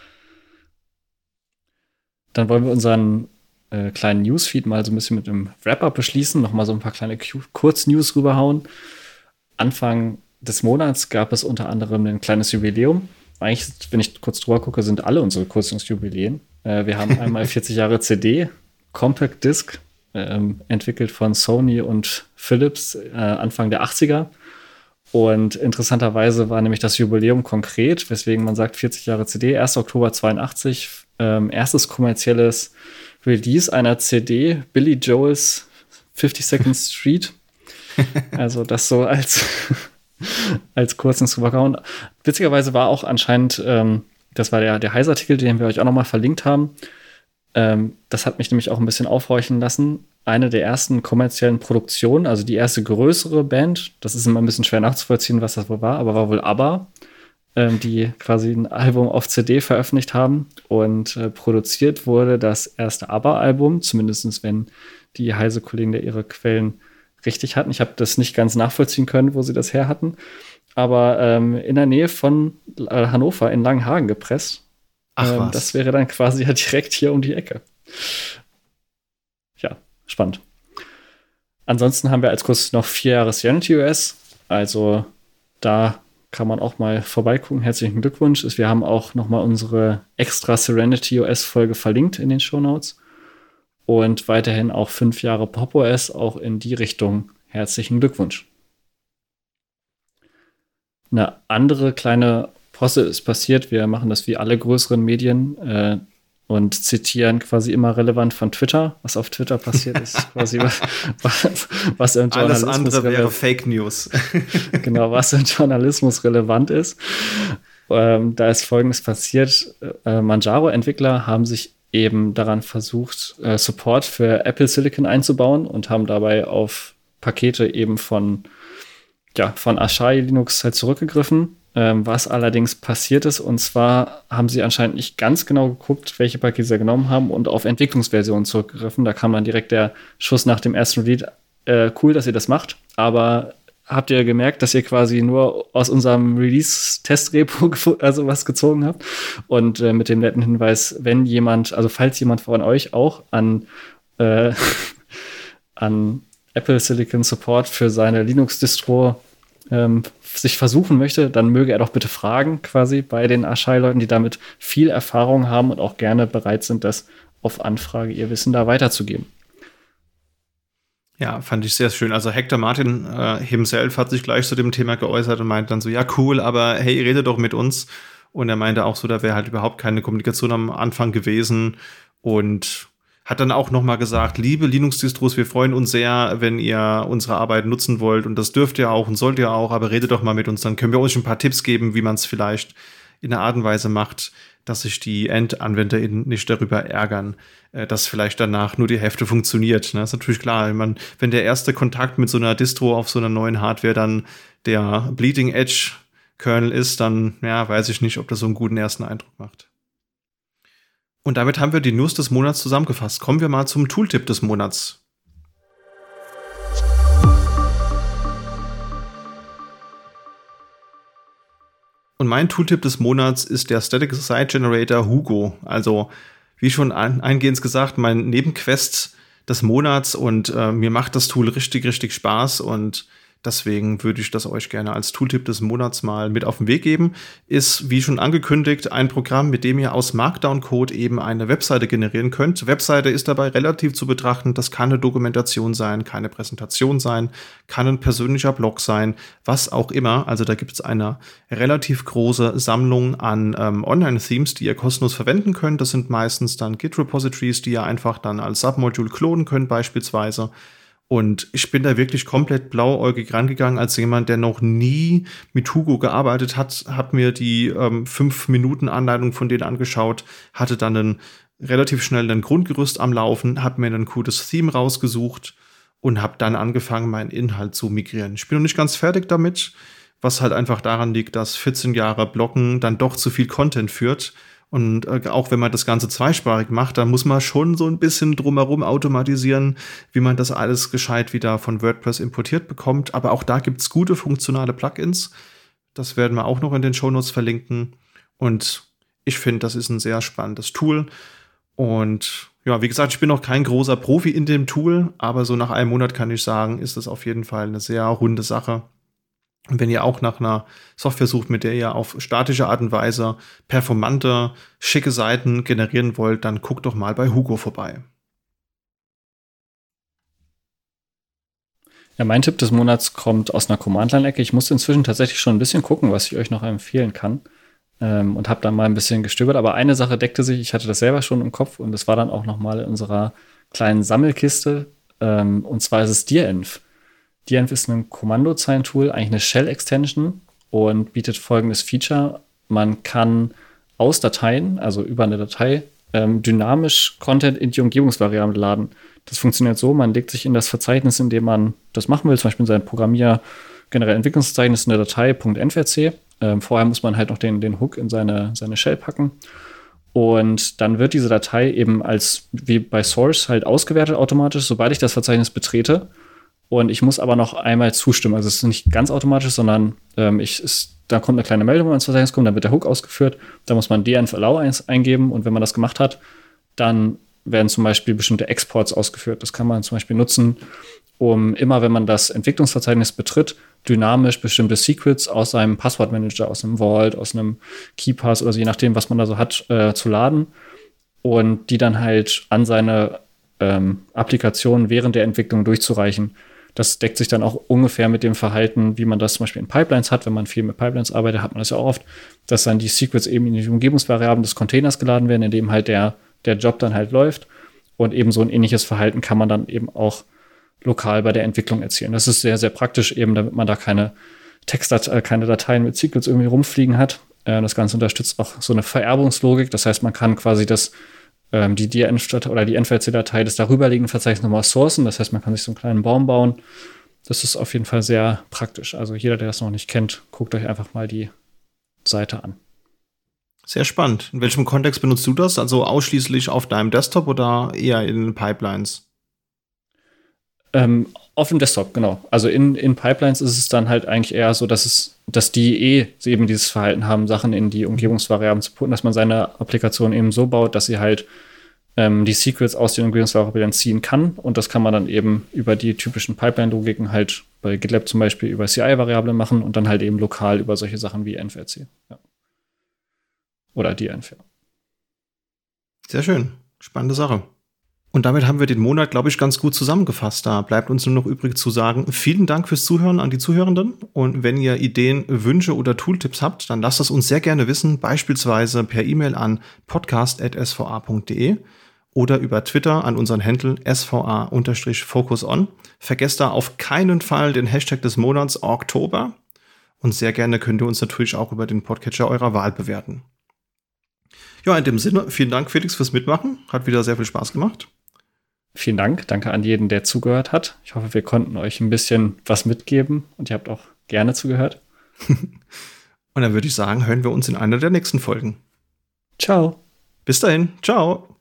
Dann wollen wir unseren Äh, kleinen Newsfeed mal so ein bisschen mit einem Wrap-Up beschließen, noch mal so ein paar kleine Q- Kurznews rüberhauen. Anfang des Monats gab es unter anderem ein kleines Jubiläum. Eigentlich, wenn ich kurz drüber gucke, sind alle unsere Kurznews-Jubiläen. Äh, wir haben einmal vierzig Jahre C D, Compact Disc, ähm, entwickelt von Sony und Philips äh, Anfang der achtziger. Und interessanterweise war nämlich das Jubiläum konkret, weswegen man sagt vierzig Jahre C D, erster Oktober zweiundachtzig, ähm, erstes kommerzielles Release einer C D, Billy Joel's fifty-second Street. Also das so als, als kurzen Supercount. Witzigerweise war auch anscheinend, ähm, das war der, der Heise-Artikel, den wir euch auch noch mal verlinkt haben. Ähm, das hat mich nämlich auch ein bisschen aufhorchen lassen. Eine der ersten kommerziellen Produktionen, also die erste größere Band, das ist immer ein bisschen schwer nachzuvollziehen, was das wohl war, aber war wohl ABBA, die quasi ein Album auf C D veröffentlicht haben und äh, produziert wurde das erste ABBA-Album, zumindest wenn die Heise-Kollegen da ihre Quellen richtig hatten. Ich habe das nicht ganz nachvollziehen können, wo sie das her hatten, aber ähm, in der Nähe von äh, Hannover in Langenhagen gepresst. Ach ähm, was. Das wäre dann quasi ja direkt hier um die Ecke. Ja, spannend. Ansonsten haben wir als Kurs noch vier Jahre Serenity O S, also da kann man auch mal vorbeigucken. Herzlichen Glückwunsch. Wir haben auch noch mal unsere extra Serenity O S-Folge verlinkt in den Shownotes. Und weiterhin auch fünf Jahre Pop O S, auch in die Richtung. Herzlichen Glückwunsch. Eine andere kleine Posse ist passiert. Wir machen das wie alle größeren Medien äh, und zitieren quasi immer relevant von Twitter. Was auf Twitter passiert ist, quasi was, was, was im Journalismus alles andere wäre Fake News. Genau, was im Journalismus relevant ist. Ähm, da ist Folgendes passiert. Äh, Manjaro-Entwickler haben sich eben daran versucht, äh, Support für Apple Silicon einzubauen und haben dabei auf Pakete eben von, ja, von Asahi Linux halt zurückgegriffen. Ähm, was allerdings passiert ist, und zwar haben sie anscheinend nicht ganz genau geguckt, welche Pakete sie genommen haben und auf Entwicklungsversionen zurückgegriffen. Da kam dann direkt der Schuss nach dem ersten Release. Äh, cool, dass ihr das macht, aber habt ihr gemerkt, dass ihr quasi nur aus unserem Release-Test-Repo also was gezogen habt? Und äh, mit dem netten Hinweis, wenn jemand, also falls jemand von euch auch an, äh, an Apple Silicon Support für seine Linux-Distro ähm, sich versuchen möchte, dann möge er doch bitte fragen, quasi bei den Asahi-Leuten, die damit viel Erfahrung haben und auch gerne bereit sind, das auf Anfrage ihr Wissen da weiterzugeben. Ja, fand ich sehr schön. Also Hector Martin äh, himself hat sich gleich zu dem Thema geäußert und meint dann so, ja cool, aber hey, redet doch mit uns. Und er meinte auch so, da wäre halt überhaupt keine Kommunikation am Anfang gewesen und hat dann auch noch mal gesagt, liebe Linux-Distros, wir freuen uns sehr, wenn ihr unsere Arbeit nutzen wollt und das dürft ihr auch und sollt ihr auch, aber redet doch mal mit uns, dann können wir euch ein paar Tipps geben, wie man es vielleicht in einer Art und Weise macht, dass sich die EndanwenderInnen nicht darüber ärgern, dass vielleicht danach nur die Hälfte funktioniert. Das ist natürlich klar, wenn, man, wenn der erste Kontakt mit so einer Distro auf so einer neuen Hardware dann der Bleeding Edge Kernel ist, dann ja, weiß ich nicht, ob das so einen guten ersten Eindruck macht. Und damit haben wir die News des Monats zusammengefasst. Kommen wir mal zum Tooltip des Monats. Und mein Tooltip des Monats ist der Static Site Generator Hugo. Also, wie schon ein, eingehend gesagt, mein Nebenquest des Monats und äh, mir macht das Tool richtig, richtig Spaß und deswegen würde ich das euch gerne als Tooltip des Monats mal mit auf den Weg geben. Ist, wie schon angekündigt, ein Programm, mit dem ihr aus Markdown-Code eben eine Webseite generieren könnt. Webseite ist dabei relativ zu betrachten. Das kann eine Dokumentation sein, keine Präsentation sein, kann ein persönlicher Blog sein, was auch immer. Also da gibt es eine relativ große Sammlung an ähm, Online-Themes, die ihr kostenlos verwenden könnt. Das sind meistens dann Git-Repositories, die ihr einfach dann als Submodule klonen könnt beispielsweise. Und ich bin da wirklich komplett blauäugig rangegangen als jemand, der noch nie mit Hugo gearbeitet hat, habe mir die ähm, fünf Minuten Anleitung von denen angeschaut, hatte dann einen, relativ schnell ein Grundgerüst am Laufen, habe mir ein cooles Theme rausgesucht und habe dann angefangen, meinen Inhalt zu migrieren. Ich bin noch nicht ganz fertig damit, was halt einfach daran liegt, dass vierzehn Jahre Bloggen dann doch zu viel Content führt. Und äh, auch wenn man das Ganze zweisprachig macht, dann muss man schon so ein bisschen drumherum automatisieren, wie man das alles gescheit wieder von WordPress importiert bekommt. Aber auch da gibt's gute funktionale Plugins. Das werden wir auch noch in den Shownotes verlinken. Und ich finde, das ist ein sehr spannendes Tool. Und ja, wie gesagt, ich bin noch kein großer Profi in dem Tool, aber so nach einem Monat kann ich sagen, ist das auf jeden Fall eine sehr runde Sache. Und wenn ihr auch nach einer Software sucht, mit der ihr auf statische Art und Weise performante, schicke Seiten generieren wollt, dann guckt doch mal bei Hugo vorbei. Ja, mein Tipp des Monats kommt aus einer Command-Line-Ecke. Ich musste inzwischen tatsächlich schon ein bisschen gucken, was ich euch noch empfehlen kann. Ähm, und habe dann mal ein bisschen gestöbert. Aber eine Sache deckte sich, ich hatte das selber schon im Kopf und das war dann auch noch mal in unserer kleinen Sammelkiste. Ähm, und zwar ist es direnv. direnv ist ein Kommandozeilentool, eigentlich eine Shell-Extension und bietet folgendes Feature. Man kann aus Dateien, also über eine Datei, ähm, dynamisch Content in die Umgebungsvariable laden. Das funktioniert so, man legt sich in das Verzeichnis, in dem man das machen will, zum Beispiel in sein Programmier, generell Entwicklungsverzeichnis in der Datei .nvc. Ähm, vorher muss man halt noch den, den Hook in seine, seine Shell packen. Und dann wird diese Datei eben als, wie bei Source, halt ausgewertet automatisch, sobald ich das Verzeichnis betrete. Und ich muss aber noch einmal zustimmen. Also es ist nicht ganz automatisch, sondern ähm, ich, ist, da kommt eine kleine Meldung, wenn man ins Verzeichnis kommt, dann wird der Hook ausgeführt. Da muss man direnv allow eingeben. Und wenn man das gemacht hat, dann werden zum Beispiel bestimmte Exports ausgeführt. Das kann man zum Beispiel nutzen, um immer, wenn man das Entwicklungsverzeichnis betritt, dynamisch bestimmte Secrets aus einem Passwortmanager, aus einem Vault, aus einem KeyPass oder so, je nachdem, was man da so hat, äh, zu laden. Und die dann halt an seine ähm, Applikation während der Entwicklung durchzureichen. Das deckt sich dann auch ungefähr mit dem Verhalten, wie man das zum Beispiel in Pipelines hat. Wenn man viel mit Pipelines arbeitet, hat man das ja auch oft, dass dann die Secrets eben in die Umgebungsvariablen des Containers geladen werden, in dem halt der, der Job dann halt läuft. Und eben so ein ähnliches Verhalten kann man dann eben auch lokal bei der Entwicklung erzielen. Das ist sehr, sehr praktisch, eben damit man da keine Textdateien, keine Dateien mit Secrets irgendwie rumfliegen hat. Äh, das Ganze unterstützt auch so eine Vererbungslogik. Das heißt, man kann quasi das, ähm, die D N oder die N V C-Datei des darüberliegenden Verzeichnisses nochmal sourcen. Das heißt, man kann sich so einen kleinen Baum bauen. Das ist auf jeden Fall sehr praktisch. Also jeder, der das noch nicht kennt, guckt euch einfach mal die Seite an. Sehr spannend. In welchem Kontext benutzt du das? Also ausschließlich auf deinem Desktop oder eher in den Pipelines? Ähm, auf dem Desktop, genau. Also in, in Pipelines ist es dann halt eigentlich eher so, dass es, dass die eh eben dieses Verhalten haben, Sachen in die Umgebungsvariablen zu putten, dass man seine Applikation eben so baut, dass sie halt ähm, die Secrets aus den Umgebungsvariablen ziehen kann. Und das kann man dann eben über die typischen Pipeline-Logiken halt bei GitLab zum Beispiel über C I-Variablen machen und dann halt eben lokal über solche Sachen wie N V C. Ja. Oder D N V. Sehr schön. Spannende Sache. Und damit haben wir den Monat, glaube ich, ganz gut zusammengefasst. Da bleibt uns nur noch übrig zu sagen, vielen Dank fürs Zuhören an die Zuhörenden. Und wenn ihr Ideen, Wünsche oder Tooltips habt, dann lasst es uns sehr gerne wissen, beispielsweise per E-Mail an podcast at s v a punkt d e oder über Twitter an unseren Handle s v a focus on. Vergesst da auf keinen Fall den Hashtag des Monats Oktober. Und sehr gerne könnt ihr uns natürlich auch über den Podcatcher eurer Wahl bewerten. Ja, in dem Sinne, vielen Dank, Felix, fürs Mitmachen. Hat wieder sehr viel Spaß gemacht. Vielen Dank. Danke an jeden, der zugehört hat. Ich hoffe, wir konnten euch ein bisschen was mitgeben und ihr habt auch gerne zugehört. Und dann würde ich sagen, hören wir uns in einer der nächsten Folgen. Ciao. Bis dahin. Ciao.